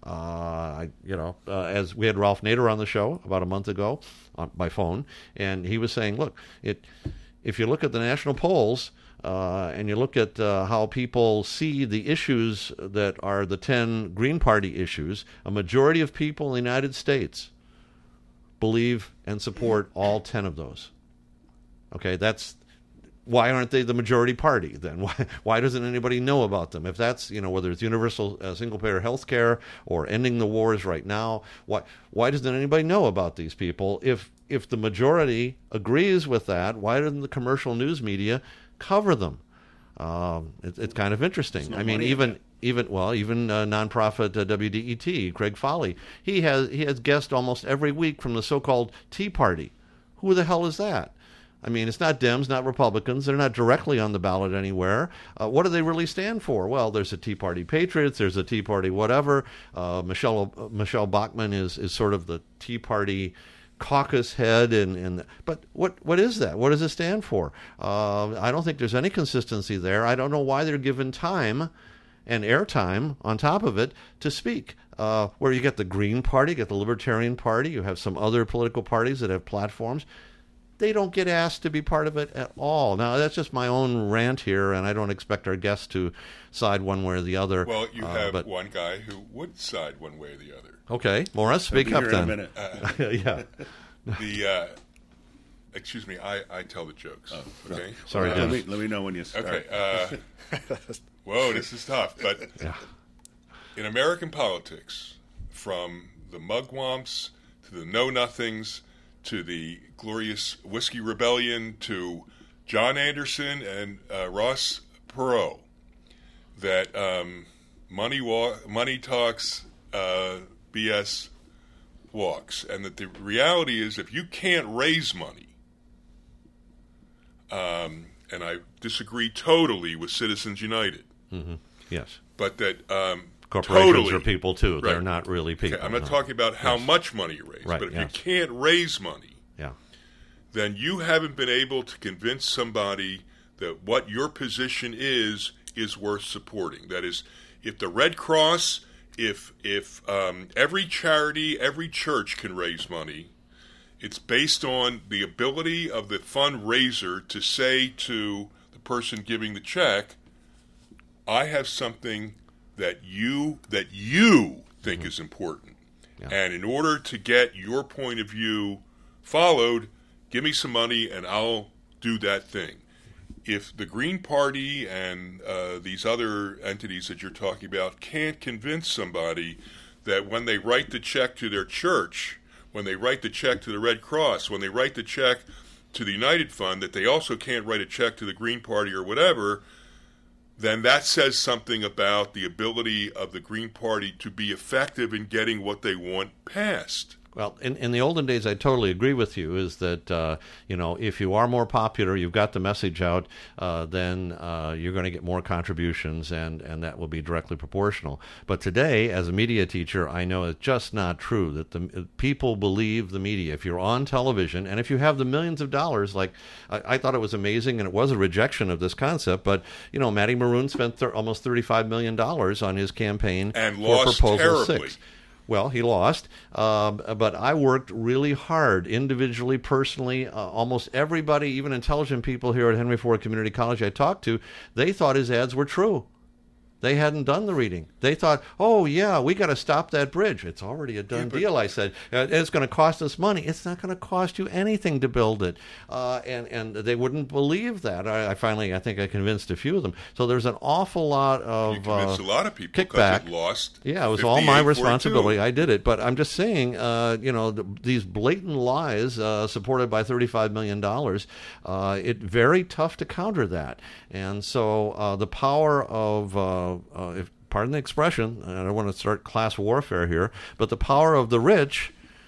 As we had Ralph Nader on the show about a month ago by phone, and he was saying, look, if you look at the national polls and you look at how people see the issues that are the 10 Green Party issues, a majority of people in the United States believe and support all 10 of those. Okay, why aren't they the majority party then? Why doesn't anybody know about them? If that's, whether it's universal single-payer health care or ending the wars right now, why doesn't anybody know about these people? If the majority agrees with that, why doesn't the commercial news media cover them? It's kind of interesting. I mean, even nonprofit WDET, Craig Foley, he has guests almost every week from the so-called Tea Party. Who the hell is that? I mean, it's not Dems, not Republicans. They're not directly on the ballot anywhere. What do they really stand for? Well, there's a Tea Party Patriots. There's a Tea Party whatever. Michelle Bachmann is sort of the Tea Party caucus head. But what is that? What does it stand for? I don't think there's any consistency there. I don't know why they're given time and airtime on top of it to speak. Where you get the Green Party, you get the Libertarian Party, you have some other political parties that have platforms. They don't get asked to be part of it at all. Now, that's just my own rant here, and I don't expect our guests to side one way or the other. Well, you have one guy who would side one way or the other. Okay, Morris, speak up then. In a minute. Yeah. Excuse me, I tell the jokes. Oh, okay. Sorry, let me know when you start. Okay. Whoa, this is tough. But in American politics, from the mugwumps to the know-nothings to the Glorious Whiskey Rebellion to John Anderson and Ross Perot, that money talks, BS walks, and that the reality is if you can't raise money, and I disagree totally with Citizens United. Mm-hmm. Yes. But that corporations are people too. Right. They're not really people. Okay. I'm not talking about how much money you raise, but if you can't raise money, then you haven't been able to convince somebody that what your position is worth supporting. That is, if the Red Cross, if every charity, every church can raise money, it's based on the ability of the fundraiser to say to the person giving the check, I have something that you think is important. Yeah. And in order to get your point of view followed, give me some money and I'll do that thing. If the Green Party and these other entities that you're talking about can't convince somebody that when they write the check to their church, when they write the check to the Red Cross, when they write the check to the United Fund, that they also can't write a check to the Green Party or whatever, then that says something about the ability of the Green Party to be effective in getting what they want passed. Well, in the olden days, I totally agree with you, is that, if you are more popular, you've got the message out, then you're going to get more contributions, and that will be directly proportional. But today, as a media teacher, I know it's just not true that the people believe the media. If you're on television, and if you have the millions of dollars, like I thought it was amazing, and it was a rejection of this concept, but, Matty Maroon spent almost $35 million on his campaign and for lost Proposal terribly. 6. Well, he lost, but I worked really hard, individually, personally. Almost everybody, even intelligent people here at Henry Ford Community College I talked to, they thought his ads were true. They hadn't done the reading. They thought, oh, yeah, we got to stop that bridge. It's already a done deal, I said. It's going to cost us money. It's not going to cost you anything to build it. And they wouldn't believe that. I think I convinced a few of them. So there's an awful lot of you convinced a lot of people kickback. It lost. Yeah, it was all my responsibility. I did it. But I'm just saying, these blatant lies supported by $35 million, it's very tough to counter that. And so the power of if pardon the expression, I don't want to start class warfare here, but the power of the rich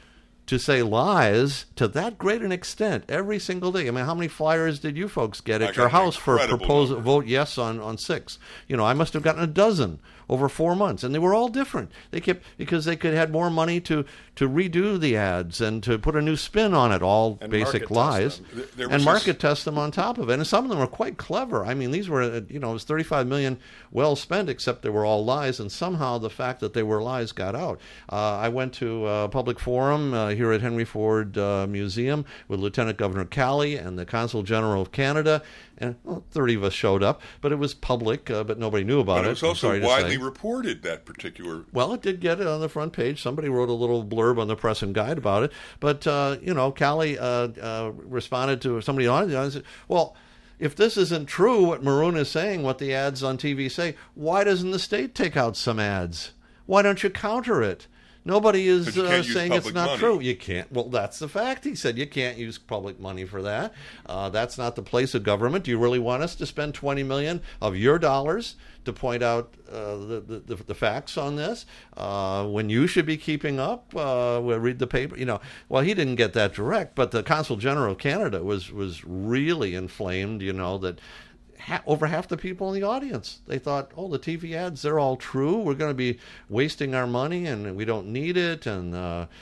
to say lies to that great an extent every single day. I mean, how many flyers did you folks get at I your got an house for incredible number. vote yes on 6? I must have gotten a dozen over 4 months, and they were all different. They kept, because they could had more money to redo the ads and to put a new spin on it, all And basic market lies, test them. There was and this- market test them on top of it. And some of them were quite clever. I mean, these were, it was $35 million well spent, except they were all lies, and somehow the fact that they were lies got out. I went to a public forum here at Henry Ford Museum with Lieutenant Governor Calley and the Consul General of Canada, and 30 of us showed up, but it was public, but nobody knew about But it. it was I'm also sorry to widely say. reported, that particular. Well, it did get it on the front page. Somebody wrote a little blurb on the Press and Guide about it. But, Calley responded to somebody on it and said, well, if this isn't true, what Maroon is saying, what the ads on TV say, why doesn't the state take out some ads? Why don't you counter it? Nobody is But you can't use saying it's public not money. true. You can't. Well, that's the fact. He said you can't use public money for that. That's not the place of government. Do you really want us to spend $20 million of your dollars to point out the facts on this when you should be keeping up? Read the paper. Well, he didn't get that direct, but the Consul General of Canada was really inflamed. That. Over half the people in the audience, they thought, the TV ads, they're all true. We're going to be wasting our money, and we don't need it, and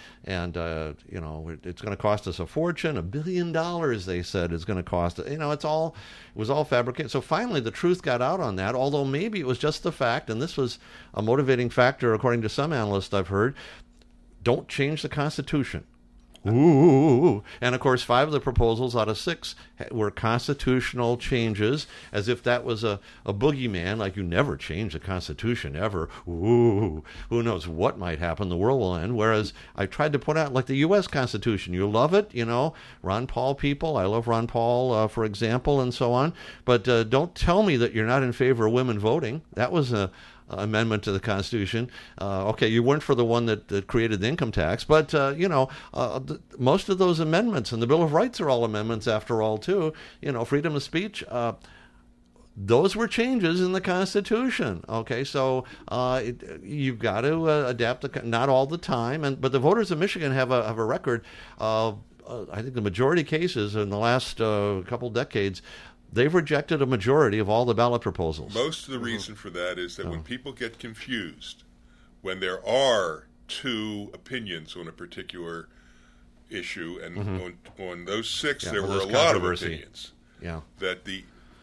it's going to cost us a fortune. $1 billion, they said, is going to cost it. It was all fabricated. So finally, the truth got out on that, although maybe it was just the fact, and this was a motivating factor, according to some analysts I've heard, don't change the Constitution. Ooh. And of course, 5 of the proposals out of 6 were constitutional changes, as if that was a boogeyman, like you never change the Constitution ever. Ooh. Who knows what might happen? The world will end. Whereas I tried to put out, like the U.S. Constitution, you love it, Ron Paul people. I love Ron Paul, for example, and so on. But don't tell me that you're not in favor of women voting. That was a amendment to the Constitution. Okay, you weren't for the one that created the income tax, but most of those amendments, and the Bill of Rights are all amendments after all, too. Freedom of speech. Those were changes in the Constitution. Okay, so you've got to adapt. Not all the time, but the voters of Michigan have a record of I think the majority of cases in the last couple decades. They've rejected a majority of all the ballot proposals. Most of the reason for that is that when people get confused, when there are 2 opinions on a particular issue, and on those 6 there were a lot of opinions. Yeah. That the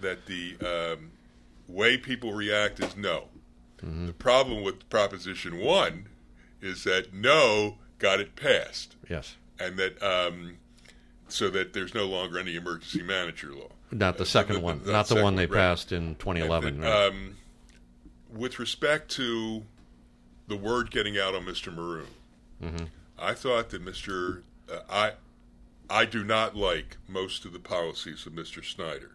way people react is no. The problem with Proposition 1 is that no got it passed. Yes. And that so that there's no longer any emergency manager law. Not the second one. Not the one they passed in 2011. Right. With respect to the word getting out on Mr. Maroon, I thought that I do not like most of the policies of Mr. Snyder.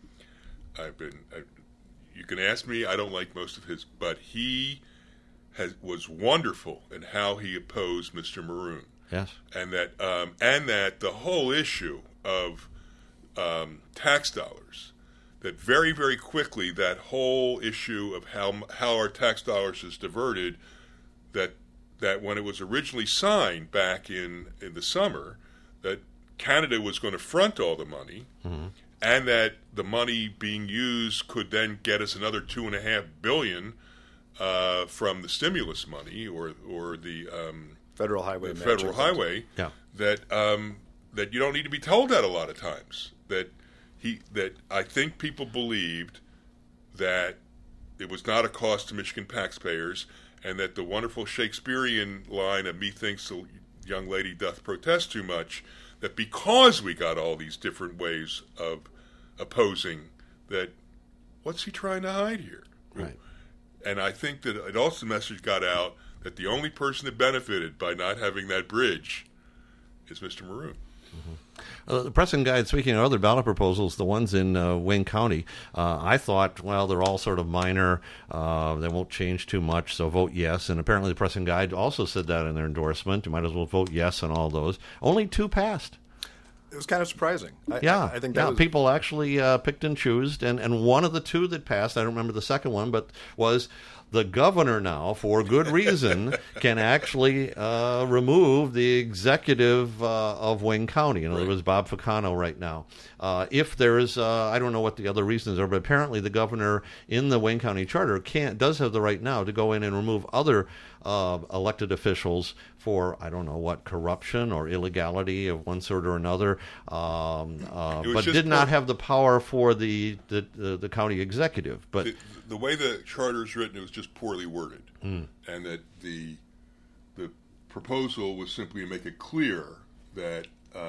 You can ask me, I don't like most of his, but he was wonderful in how he opposed Mr. Maroon. Yes. And that the whole issue of tax dollars, that very, very quickly that whole issue of how our tax dollars is diverted, that when it was originally signed back in the summer, that Canada was going to front all the money, and that the money being used could then get us another $2.5 billion from the stimulus money or the Federal Highway. Federal Highway. Yeah. That you don't need to be told that a lot of times. That I think people believed that it was not a cost to Michigan taxpayers, and that the wonderful Shakespearean line of "Methinks the young lady doth protest too much," that because we got all these different ways of opposing, that what's he trying to hide here? Right. And I think that it also the message got out that the only person that benefited by not having that bridge is Mr. Maroon. The Press and Guide, speaking of other ballot proposals, the ones in Wayne County, I thought, well, they're all sort of minor. They won't change too much, so vote yes. And apparently the Press and Guide also said that in their endorsement. You might as well vote yes on all those. Only 2 passed. It was kind of surprising. I think that was... people actually picked and chose, and one of the 2 that passed, I don't remember the second one, but was the governor now, for good reason, can actually remove the executive of Wayne County. In other words, Bob Ficano right now. If there's, I don't know what the other reasons are, but apparently the governor in the Wayne County Charter does have the right now to go in and remove other elected officials for, I don't know what, corruption or illegality of one sort or another, but did not have the power for the county executive. But the way the charter is written, it was just poorly worded, and that the proposal was simply to make it clear that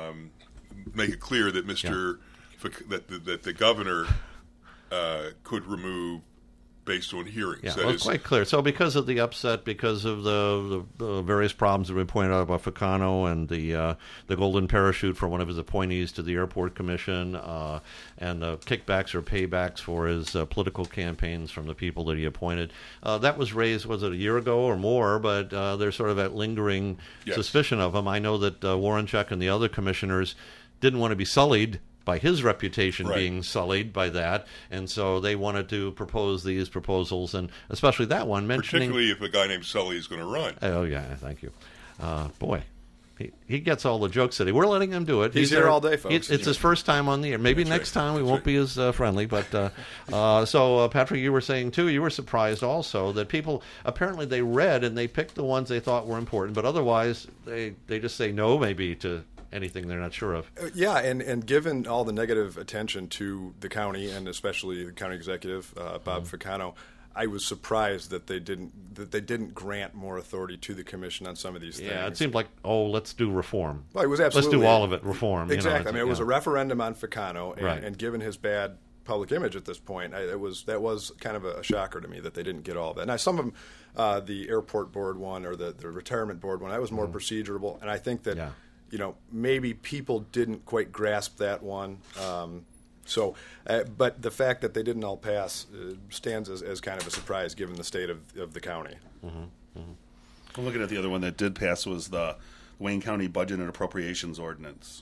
Mr. that the governor could remove based on hearings. Yeah, well, it's quite clear. So because of the upset, because of the various problems that we pointed out about Ficano and the golden parachute for one of his appointees to the airport commission, and kickbacks or paybacks for his political campaigns from the people that he appointed, that was raised, was it a year ago or more? But there's sort of that lingering suspicion of him. I know that Warrencheck and the other commissioners didn't want to be sullied by his reputation being sullied by that, and so they wanted to propose these proposals, and especially that one mentioning... Particularly if a guy named Sully is going to run. Oh, yeah, thank you. Boy, he gets all the jokes today. We're letting him do it. He's here all day, folks. It's his first time on the air. Maybe next time we won't be as friendly, but... So, Patrick, you were saying, too, you were surprised also that people, apparently they read and they picked the ones they thought were important, but otherwise they just say no, maybe, to anything they're not sure of. Yeah, and given all the negative attention to the county, and especially the county executive, Bob Ficano, I was surprised that they didn't grant more authority to the commission on some of these things. Yeah, it seemed like, let's do reform. Well, it was absolutely... Let's do all of it, reform. Exactly. It was a referendum on Ficano, and given his bad public image at this point, that was kind of a shocker to me that they didn't get all of that. Now, some of them, the airport board one or the retirement board one, that was more procedurable, and I think that... Yeah. Maybe people didn't quite grasp that one. But the fact that they didn't all pass stands as kind of a surprise given the state of the county. I'm looking at the other one that did pass was the Wayne County Budget and Appropriations Ordinance.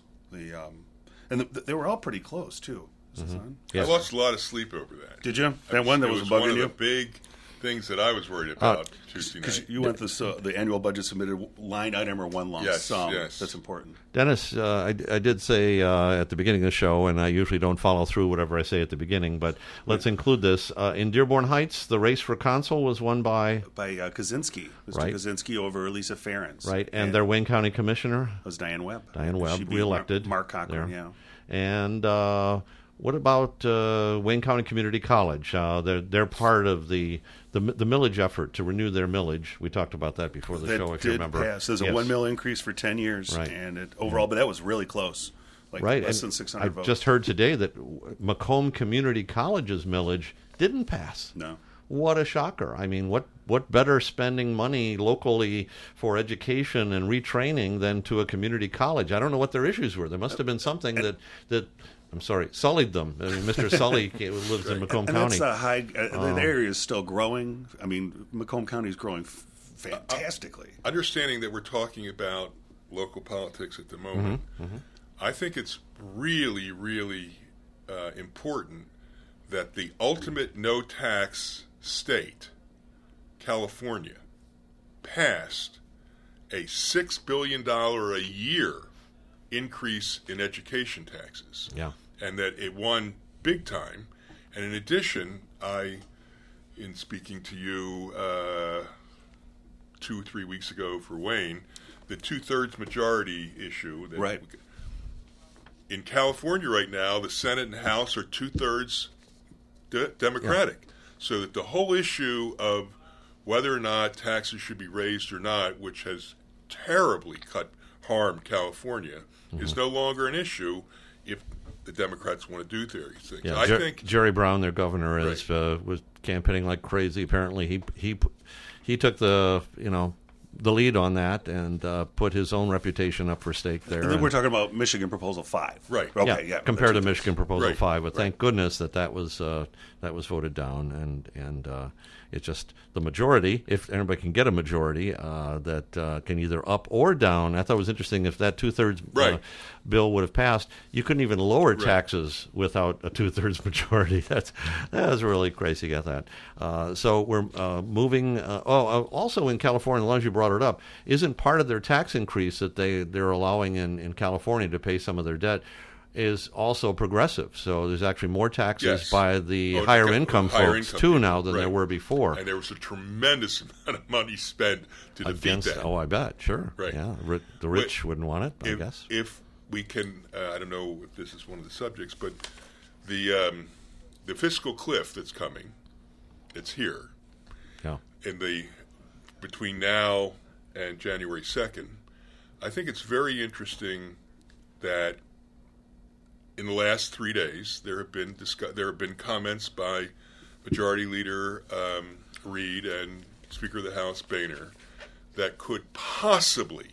They were all pretty close, too. Is this on? I lost a lot of sleep over that. Did you? That one that was bugging you? One of the big things that I was worried about Tuesday night. Because you went the annual budget submitted line item or one lump sum. Yes. That's important. Dennis, I did say at the beginning of the show, and I usually don't follow through whatever I say at the beginning, but let's include this. In Dearborn Heights, the race for consul was won by Kaczynski. Mr. Kaczynski over Lisa Ferentz. Right, and their Wayne County commissioner? Was Diane Webb. Reelected. Mark Cochran, there. And what about Wayne County Community College? They're part of the millage effort to renew their millage. We talked about that before the show, if you remember. Pass. There's a 1 mil increase for 10 years, and overall, but that was really close. Less than 600 votes. I just heard today that Macomb Community College's millage didn't pass. No. What a shocker. I mean, what better spending money locally for education and retraining than to a community college? I don't know what their issues were. There must have been something that I'm sorry, sullied them. I mean, Mr. Sully lives in Macomb County. That's a high. The area is still growing. I mean, Macomb County is growing fantastically. Understanding that we're talking about local politics at the moment, I think it's really, really important that the ultimate no-tax state, California, passed a $6 billion a year increase in education taxes. Yeah. And that it won big time. And in addition, in speaking to you 2 or 3 weeks ago for Wayne, the 2/3 majority issue. In California right now, the Senate and House are 2/3 Democratic. Yeah. So that the whole issue of whether or not taxes should be raised or not, which has terribly harmed California, is no longer an issue if the Democrats want to do these things. Yeah, I think Jerry Brown, their governor, was campaigning like crazy. Apparently, he took the the lead on that and put his own reputation up for stake there. And then we're talking about Michigan Proposal 5. Right. Okay, yeah. compared to that's- Michigan Proposal Right, 5, but thank goodness that was voted down, and it's just the majority, if anybody can get a majority, that can either up or down. I thought it was interesting if that 2/3 Right. bill would have passed, you couldn't even lower taxes without a 2/3 majority. That's really crazy. Get that. So we're moving. Also in California, as long as you brought it up, isn't part of their tax increase that they're allowing in California to pay some of their debt is also progressive. So there's actually more taxes Yes. by the Oh, higher the income higher folks income too people, now than there right. were before. And there was a tremendous amount of money spent to defeat Against, that. oh, I bet, sure, Right. yeah, the rich wouldn't want it, I guess. If we can, I don't know if this is one of the subjects, but the fiscal cliff that's coming, it's here. Yeah. Between now and January 2nd, I think it's very interesting that in the last 3 days there have been comments by Majority Leader Reid and Speaker of the House Boehner that could possibly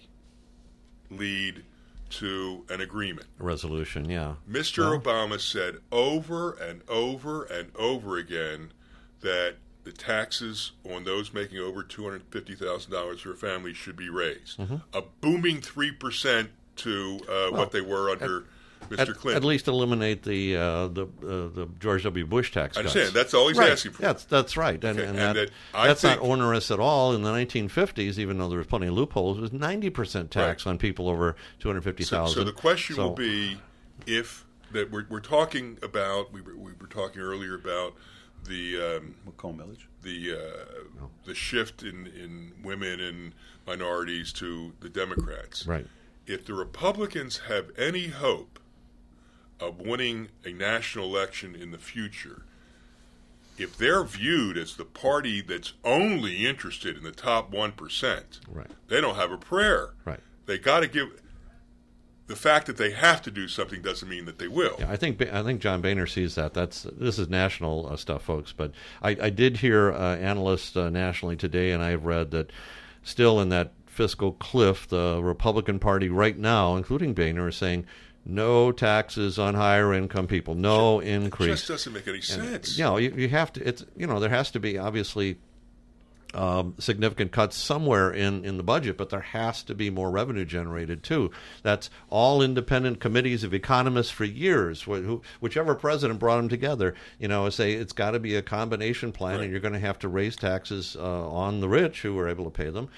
lead to an agreement. A resolution, yeah. Mr. Obama said over and over and over again that the taxes on those making over $250,000 for a family should be raised. A booming 3% to what they were under Mr. Clinton. At least eliminate the George W. Bush tax I cuts. understand. That's all he's Right. asking for. That's right. And, Okay. and And that, I that's not think- onerous at all. In the 1950s, even though there was plenty of loopholes, it was 90% tax Right. on people over $250,000. So the question will be if that we're talking about. We were talking earlier about the Macomb Village. the shift in women and minorities to the Democrats. Right. If the Republicans have any hope of winning a national election in the future, if they're viewed as the party that's only interested in the top 1%, Right. they don't have a prayer. Right. They got to give. The fact that they have to do something doesn't mean that they will. Yeah, I think John Boehner sees that. This is national stuff, folks. But I did hear analysts nationally today, and I have read that still in that fiscal cliff, the Republican Party right now, including Boehner, is saying no taxes on higher income people, no increase. It just doesn't make any sense. You have to. It's there has to be obviously significant cuts somewhere in the budget, but there has to be more revenue generated too. That's all independent committees of economists for years. Whichever president brought them together, say it's got to be a combination plan, Right. and you're going to have to raise taxes on the rich who are able to pay them,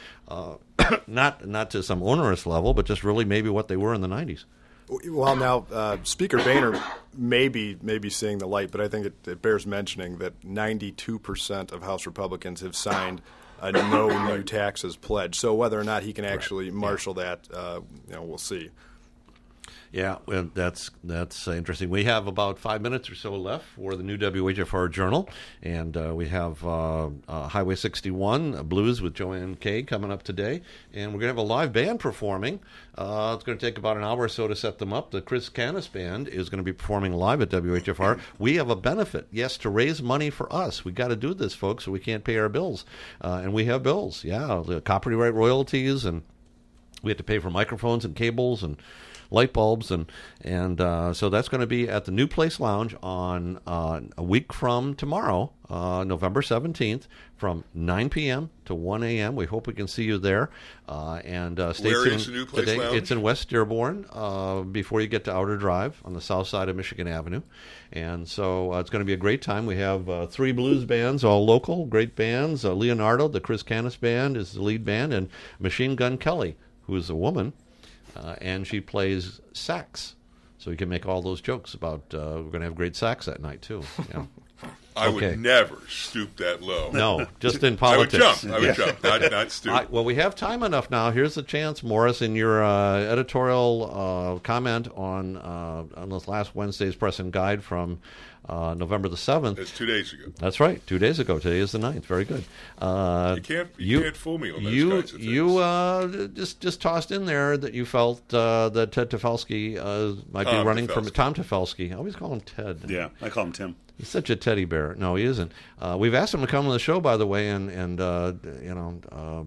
not to some onerous level, but just really maybe what they were in the 90s. Well, now Speaker Boehner may be seeing the light, but I think it bears mentioning that 92% of House Republicans have signed a no new taxes pledge. So whether or not he can actually marshal that, we'll see. Yeah, well, that's interesting. We have about 5 minutes or so left for the new WHFR Journal, and we have Highway 61 Blues with Joanne Kay coming up today, and we're going to have a live band performing. It's going to take about an hour or so to set them up. The Chris Canis Band is going to be performing live at WHFR. We have a benefit, yes, to raise money for us. We got to do this, folks, or we can't pay our bills, and we have bills. Yeah, the copyright royalties, and we have to pay for microphones and cables and light bulbs, and so that's going to be at the New Place Lounge on a week from tomorrow, November 17th, from 9 p.m. to 1 a.m. We hope we can see you there. And stay Where tuned is the New Place today. Lounge? It's in West Dearborn, before you get to Outer Drive on the south side of Michigan Avenue. And so it's going to be a great time. We have 3 blues bands, all local, great bands. Leonardo, the Chris Canis Band, is the lead band, and Machine Gun Kelly, who is a woman, and she plays sax. So we can make all those jokes about we're going to have great sax that night, too. Yeah. I Okay. would never stoop that low. No, just in I would politics. jump. I would jump, not stoop. Well, we have time enough now. Here's the chance, Morris, in your editorial comment on this last Wednesday's Press and Guide from November the 7th. That's 2 days ago. That's right, 2 days ago. Today is the 9th. Very good. You can't fool me on those kinds of things. You just tossed in there that you felt that Ted Tefelsky might be Tom running for Tefelsky. Tom Tefelsky. I always call him Ted. Yeah, I call him Tim. He's such a teddy bear. No, he isn't. We've asked him to come on the show, by the way, and Tom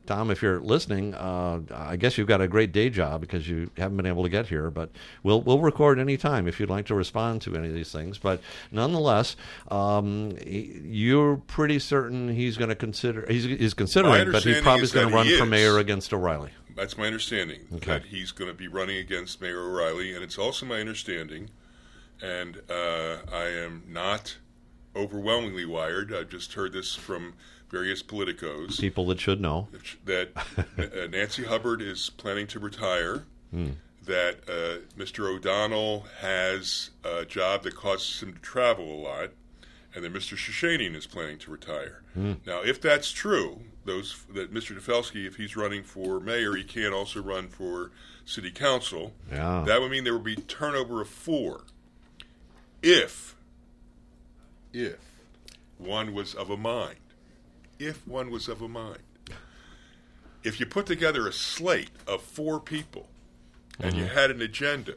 Tom, if you're listening, I guess you've got a great day job because you haven't been able to get here. But we'll record any time if you'd like to respond to any of these things. But nonetheless, you're pretty certain he's going to consider. He's considering, but he's probably going to run for mayor against O'Reilly. That's my understanding, that he's going to be running against Mayor O'Reilly, and it's also my understanding, and I am not overwhelmingly wired. I've just heard this from various politicos. People that should know. That Nancy Hubbard is planning to retire, that Mr. O'Donnell has a job that causes him to travel a lot, and that Mr. Shishanian is planning to retire. Now, if that's true, that Mr. Tefelsky, if he's running for mayor, he can't also run for city council. Yeah. That would mean there would be turnover of 4. If one was of a mind. If one was of a mind. If you put together a slate of 4 people and you had an agenda,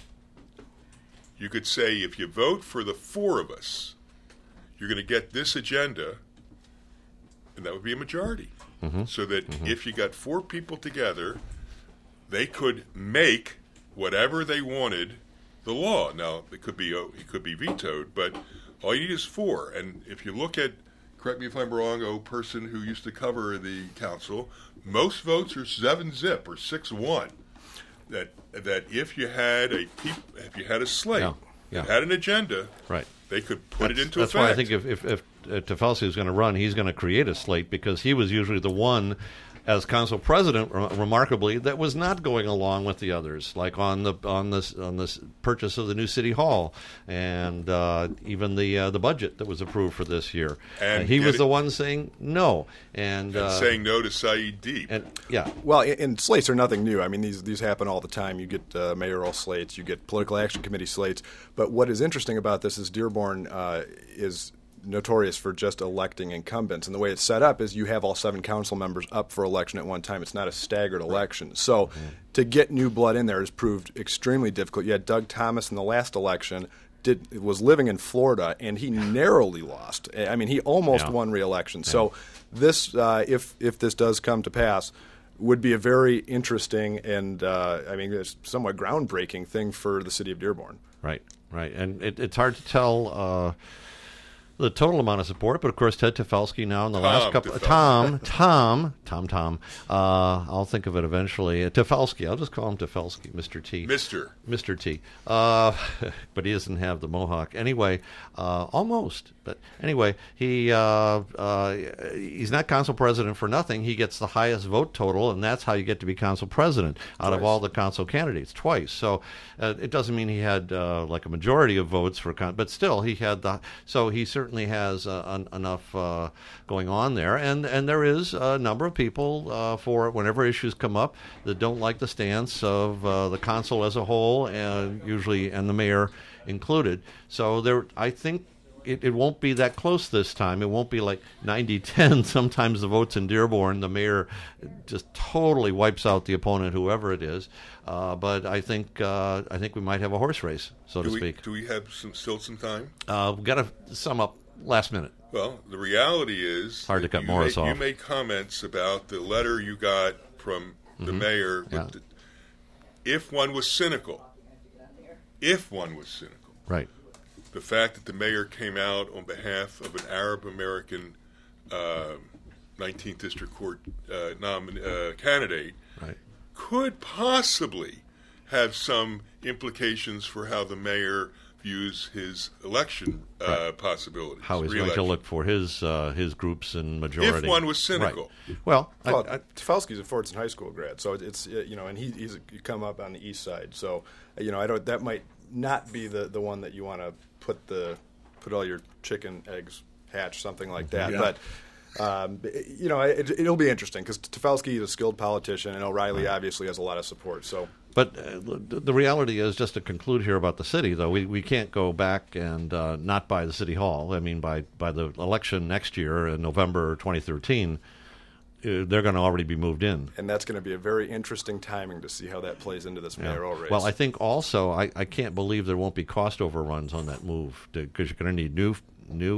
you could say, if you vote for the 4 of us, you're going to get this agenda, and that would be a majority. So that if you got 4 people together, they could make whatever they wanted the law. Now, it could be vetoed, but all you need is 4. And if you look at, correct me if I'm wrong, a person who used to cover the council, most votes are 7-zip or 6-1. That if you had a slate, that had an agenda, right, they could put it into effect. That's why I think if Tefelsky is going to run, he's going to create a slate, because he was usually the one, as council president, remarkably, that was not going along with the others, like on this purchase of the new city hall, and even the budget that was approved for this year. And he was the one saying no, and saying no to Saeed Deep. And well, and slates are nothing new. I mean, these happen all the time. You get mayoral slates, you get political action committee slates. But what is interesting about this is Dearborn is notorious for just electing incumbents, and the way it's set up is you have all 7 council members up for election at one time. It's not a staggered election, so to get new blood in there has proved extremely difficult. You had Doug Thomas in the last election, was living in Florida, and he narrowly lost. I mean, he almost won re-election. So this, if this does come to pass, would be a very interesting and it's somewhat groundbreaking thing for the city of Dearborn. Right, and it's hard to tell the total amount of support, but of course Ted Tefelsky now in the last couple Tom, I'll think of it eventually. Tefelsky, I'll just call him Tefelsky, Mr. T. Mr. T. But he doesn't have the mohawk. Anyway, almost. But anyway, he's not council president for nothing. He gets the highest vote total, and that's how you get to be council president out of all the council candidates, twice. So it doesn't mean he had like a majority of votes for, but still he had so he certainly has enough going on there, and there is a number of people for whenever issues come up that don't like the stance of the council as a whole, and the mayor included. So I think it won't be that close this time. It won't be like 90-10. Sometimes the votes in Dearborn, the mayor just totally wipes out the opponent, whoever it is. But I think we might have a horse race, so to speak. Do we have still some time? We've got to sum up last minute. Well, the reality is hard to cut Morris off. You made comments about the letter you got from the mayor. Yeah. If one was cynical, right. The fact that the mayor came out on behalf of an Arab American 19th District Court candidate could possibly have some implications for how the mayor views his election possibilities. How he's going to look for his groups and majority. If one was cynical. Right. Well, Tefelsky's a Fordson High School grad, so it's and he's come up on the east side. So that might not be the one that you want to put all your chicken eggs hatch, something like that. Yeah. But it'll be interesting because Tefelsky is a skilled politician, and O'Reilly obviously has a lot of support. So, but the reality is, just to conclude here about the city, though, we can't go back and not buy the city hall. I mean, by the election next year in November 2013. They're going to already be moved in. And that's going to be a very interesting timing to see how that plays into this mayoral race. Well, I think also, I can't believe there won't be cost overruns on that move, because you're going to need new